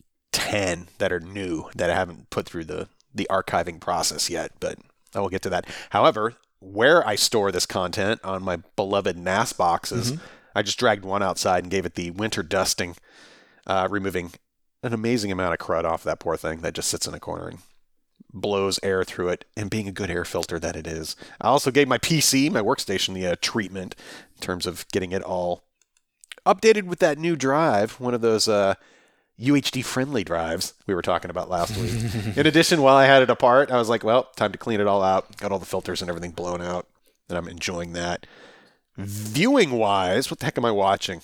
Speaker 2: ten that are new that I haven't put through the, the archiving process yet, but I will get to that. However, where I store this content on my beloved N A S boxes,
Speaker 1: Mm-hmm.
Speaker 2: I just dragged one outside and gave it the winter dusting, uh, removing an amazing amount of crud off that poor thing that just sits in a corner and blows air through it, and being a good air filter that it is. I also gave my P C, my workstation, the uh, treatment in terms of getting it all updated with that new drive, one of those uh, U H D friendly drives we were talking about last week. In addition, while I had it apart, I was like, well, time to clean it all out. Got all the filters and everything blown out, and I'm enjoying that. Viewing wise, what the heck am I watching?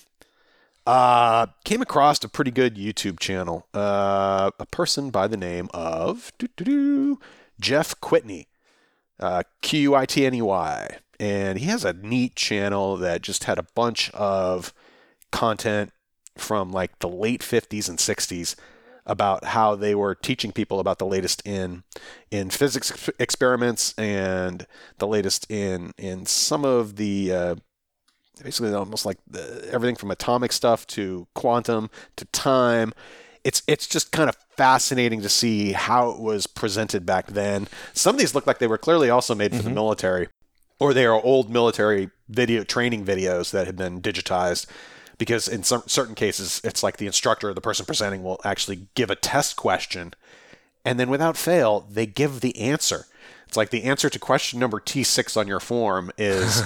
Speaker 2: Uh, came across a pretty good YouTube channel. Uh, a person by the name of doo-doo-doo, Jeff Quitney, uh, Q U I T N E Y, and he has a neat channel that just had a bunch of content from like the late fifties and sixties about how they were teaching people about the latest in in physics ex- experiments and the latest in in some of the uh, basically almost like the, everything from atomic stuff to quantum to time. It's it's just kind of fascinating to see how it was presented back then. Some of these look like they were clearly also made for the military, or they are old military video training videos that had been digitized. Because in some certain cases, it's like the instructor or the person presenting will actually give a test question, and then without fail, they give the answer. It's like the answer to question number T six on your form is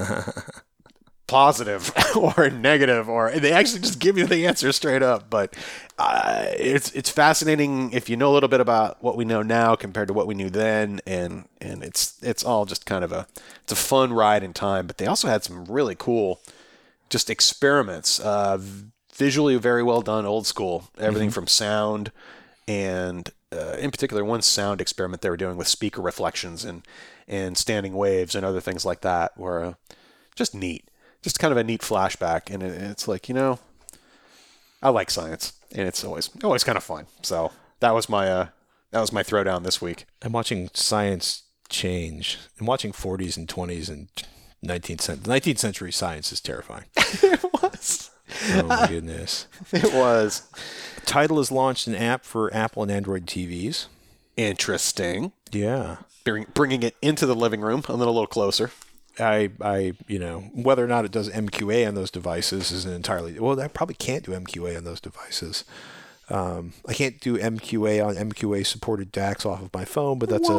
Speaker 2: positive or negative, or they actually just give you the answer straight up. But uh, it's it's fascinating if you know a little bit about what we know now compared to what we knew then, and and it's it's all just kind of a it's a fun ride in time. But they also had some really cool just experiments, uh, visually very well done, old school, everything from sound and uh, in particular one sound experiment they were doing with speaker reflections and and standing waves and other things like that were uh, just neat. Just kind of a neat flashback, and it, it's like, you know, I like science, and it's always always kind of fun. So that was my uh, that was my throwdown this week.
Speaker 1: I'm watching science change. I'm watching forties and twenties and nineteenth century. nineteenth century science is terrifying.
Speaker 2: It was.
Speaker 1: Oh my goodness.
Speaker 2: It was
Speaker 1: Tidal has launched an app for Apple and Android T Vs.
Speaker 2: interesting.
Speaker 1: Yeah.
Speaker 2: Bring, bringing it into the living room, a little, little closer.
Speaker 1: I, I, you know, whether or not it does M Q A on those devices is an entirely, well, that probably can't do M Q A on those devices. Um, I can't do M Q A on M Q A supported D A Cs off of my phone, but that's a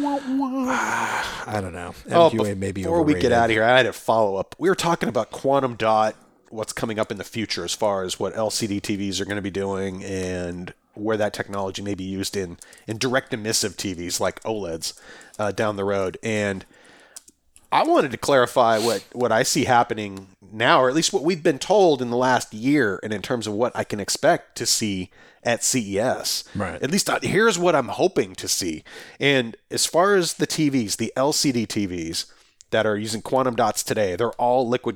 Speaker 1: I don't know. M Q A
Speaker 2: oh,
Speaker 1: may be
Speaker 2: before
Speaker 1: overrated.
Speaker 2: we get out of here, I had a follow up. We were talking about quantum dot, what's coming up in the future as far as what L C D T Vs are going to be doing and where that technology may be used in in direct emissive T Vs like OLEDs uh, down the road. And I wanted to clarify what, what I see happening now, or at least what we've been told in the last year, and in terms of what I can expect to see at C E S.
Speaker 1: Right.
Speaker 2: At least I, here's what I'm hoping to see. And as far as the T Vs, the L C D T Vs that are using quantum dots today, they're all liquid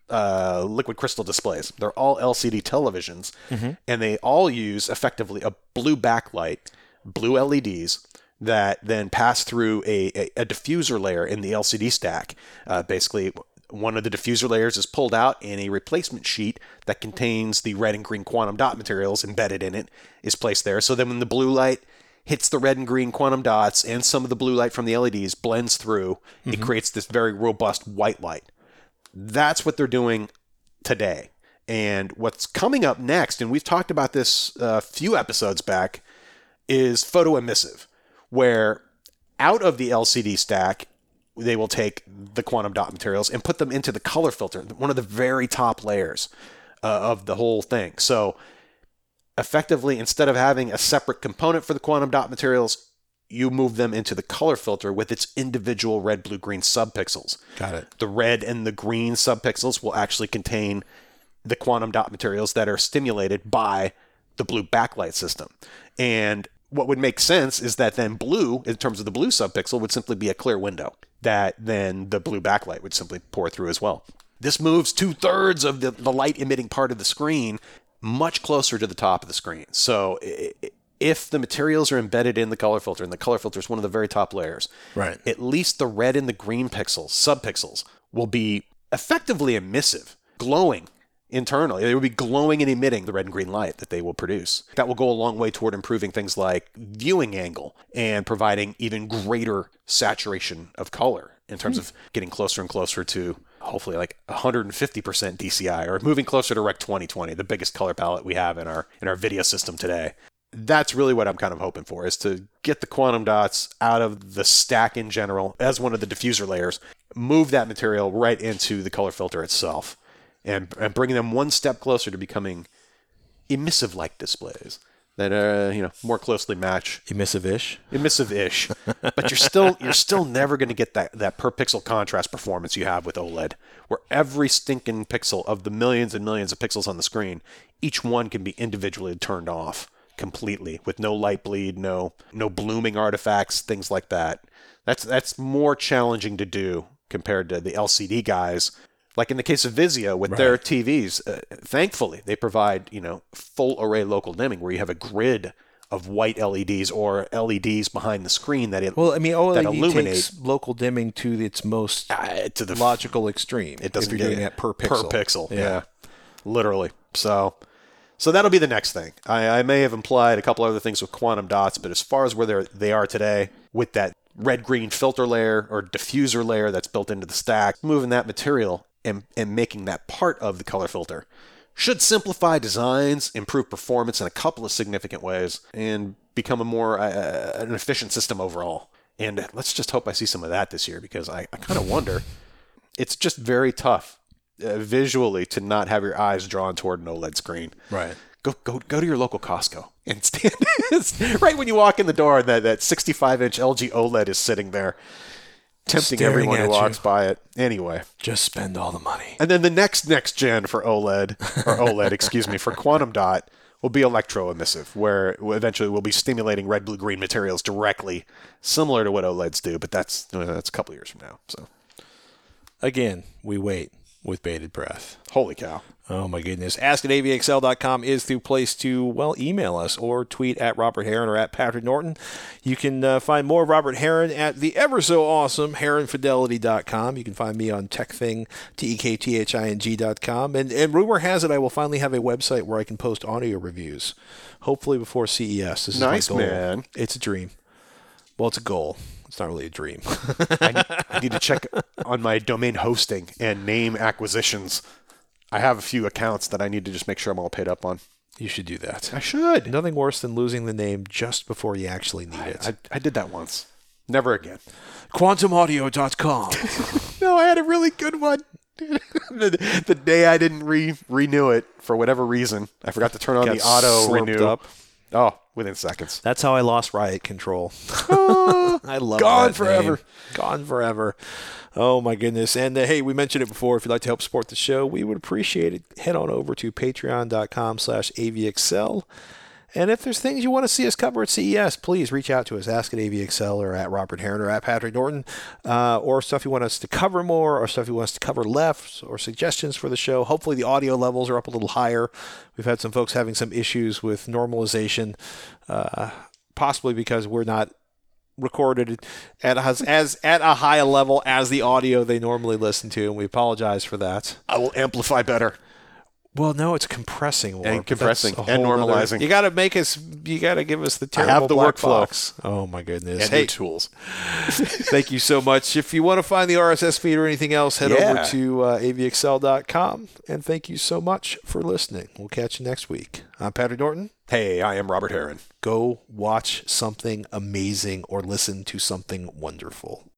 Speaker 2: uh, liquid crystal displays. They're all L C D televisions, mm-hmm. and they all use effectively a blue backlight, blue L E Ds, that then pass through a, a, a diffuser layer in the L C D stack. Uh, basically, one of the diffuser layers is pulled out, and a replacement sheet that contains the red and green quantum dot materials embedded in it is placed there. So then when the blue light hits the red and green quantum dots and some of the blue light from the L E Ds blends through, mm-hmm. it creates this very robust white light. That's what they're doing today. And what's coming up next, and we've talked about this a few episodes back, is photoemissive, where out of the L C D stack, they will take the quantum dot materials and put them into the color filter, one of the very top layers uh, of the whole thing. So effectively, instead of having a separate component for the quantum dot materials, you move them into the color filter with its individual red, blue, green subpixels.
Speaker 1: Got it.
Speaker 2: The red and the green subpixels will actually contain the quantum dot materials that are stimulated by the blue backlight system. And what would make sense is that then blue, in terms of the blue subpixel, would simply be a clear window that then the blue backlight would simply pour through as well. This moves two-thirds of the, the light-emitting part of the screen much closer to the top of the screen. So if the materials are embedded in the color filter, and the color filter is one of the very top layers,
Speaker 1: right,
Speaker 2: at least the red and the green pixels, subpixels, will be effectively emissive, glowing internally. They will be glowing and emitting the red and green light that they will produce. That will go a long way toward improving things like viewing angle and providing even greater saturation of color in terms hmm. of getting closer and closer to hopefully like one hundred fifty percent D C I, or moving closer to Rec twenty twenty, the biggest color palette we have in our in our video system today. That's really what I'm kind of hoping for, is to get the quantum dots out of the stack in general as one of the diffuser layers, move that material right into the color filter itself, and, and bring them one step closer to becoming emissive-like displays that uh, you know more closely match
Speaker 1: emissive-ish,
Speaker 2: emissive-ish. But you're still you're still never going to get that that per pixel contrast performance you have with OLED, where every stinking pixel of the millions and millions of pixels on the screen, each one can be individually turned off completely with no light bleed, no no blooming artifacts, things like that. That's that's more challenging to do compared to the L C D guys. Like in the case of Vizio with right. their T Vs, uh, thankfully they provide, you know, full array local dimming where you have a grid of white L E Ds or L E Ds behind the screen that it
Speaker 1: well, I mean, O L E D
Speaker 2: that illuminate
Speaker 1: takes local dimming to its most
Speaker 2: uh, to the
Speaker 1: logical extreme.
Speaker 2: It doesn't
Speaker 1: if you're
Speaker 2: get
Speaker 1: doing that per pixel.
Speaker 2: Per pixel,
Speaker 1: yeah.
Speaker 2: yeah, literally. So, so that'll be the next thing. I, I may have implied a couple other things with quantum dots, but as far as where they're, they are today with that red-green filter layer or diffuser layer that's built into the stack, moving that material and, and making that part of the color filter should simplify designs, improve performance in a couple of significant ways, and become a more uh, an efficient system overall. And let's just hope I see some of that this year, because I, I kind of wonder. It's just very tough uh, visually to not have your eyes drawn toward an OLED screen.
Speaker 1: Right.
Speaker 2: Go go go to your local Costco and stand right when you walk in the door. That that sixty-five inch L G OLED is sitting there, tempting
Speaker 1: Staring
Speaker 2: everyone who
Speaker 1: at
Speaker 2: walks
Speaker 1: you.
Speaker 2: by it. Anyway,
Speaker 1: Just spend all the money.
Speaker 2: and then the next next gen for OLED or OLED, excuse me, for quantum dot will be electroemissive, where eventually we'll be stimulating red, blue, green materials directly, similar to what OLEDs do. But that's uh, that's a couple years from now. So
Speaker 1: Again, we wait with bated breath.
Speaker 2: holy cow.
Speaker 1: Oh my goodness. Ask at A V X L dot com is the place to, well, email us or tweet at Robert Heron or at Patrick Norton. You can uh, find more Robert Heron at the ever so awesome Heron Fidelity dot com. You can find me on TechThing, T E K T H I N G dot com. And, and rumor has it I will finally have a website where I can post audio reviews, hopefully before C E S. This is
Speaker 2: Nice,
Speaker 1: my goal.
Speaker 2: man.
Speaker 1: It's a dream. Well, it's a goal. It's not really a dream.
Speaker 2: I need, I need to check on my domain hosting and name acquisitions. I have a few accounts that I need to just make sure I'm all paid up on.
Speaker 1: You should do that.
Speaker 2: I should.
Speaker 1: Nothing worse than losing the name just before you actually need
Speaker 2: I,
Speaker 1: it.
Speaker 2: I, I did that once. Never again.
Speaker 1: quantum audio dot com.
Speaker 2: No, I had a really good one. the, the day I didn't re renew it for whatever reason, I forgot to turn on
Speaker 1: Got
Speaker 2: the auto
Speaker 1: slurped
Speaker 2: renew.
Speaker 1: up.
Speaker 2: Oh, within seconds.
Speaker 1: That's how I lost Riot Control. I love
Speaker 2: Gone
Speaker 1: that
Speaker 2: forever.
Speaker 1: name. Gone forever. Oh, my goodness. And, uh, hey, we mentioned it before. If you'd like to help support the show, we would appreciate it. Head on over to patreon.com slash avxl. And if there's things you want to see us cover at C E S, please reach out to us. Ask at A V X L or at Robert Heron or at Patrick Norton. Uh, or stuff you want us to cover more or stuff you want us to cover left or suggestions for the show. Hopefully the audio levels are up a little higher. We've had some folks having some issues with normalization, uh, possibly because we're not recorded at as, as at a high level as the audio they normally listen to, and we apologize for that.
Speaker 2: I will amplify better.
Speaker 1: Well, no, it's compressing more.
Speaker 2: And compressing
Speaker 1: That's a
Speaker 2: and
Speaker 1: whole
Speaker 2: normalizing.
Speaker 1: Other, you got to make us. You got to give us the
Speaker 2: I have
Speaker 1: terrible
Speaker 2: the
Speaker 1: black
Speaker 2: workflow.
Speaker 1: box. Oh my goodness!
Speaker 2: And
Speaker 1: Hey,
Speaker 2: new tools.
Speaker 1: thank you so much. If you want to find the R S S feed or anything else, head
Speaker 2: Yeah.
Speaker 1: over to uh, A V X L dot com. And thank you so much for listening. We'll catch you next week. I'm Patrick Norton.
Speaker 2: Hey, I am Robert Heron.
Speaker 1: Go watch something amazing or listen to something wonderful.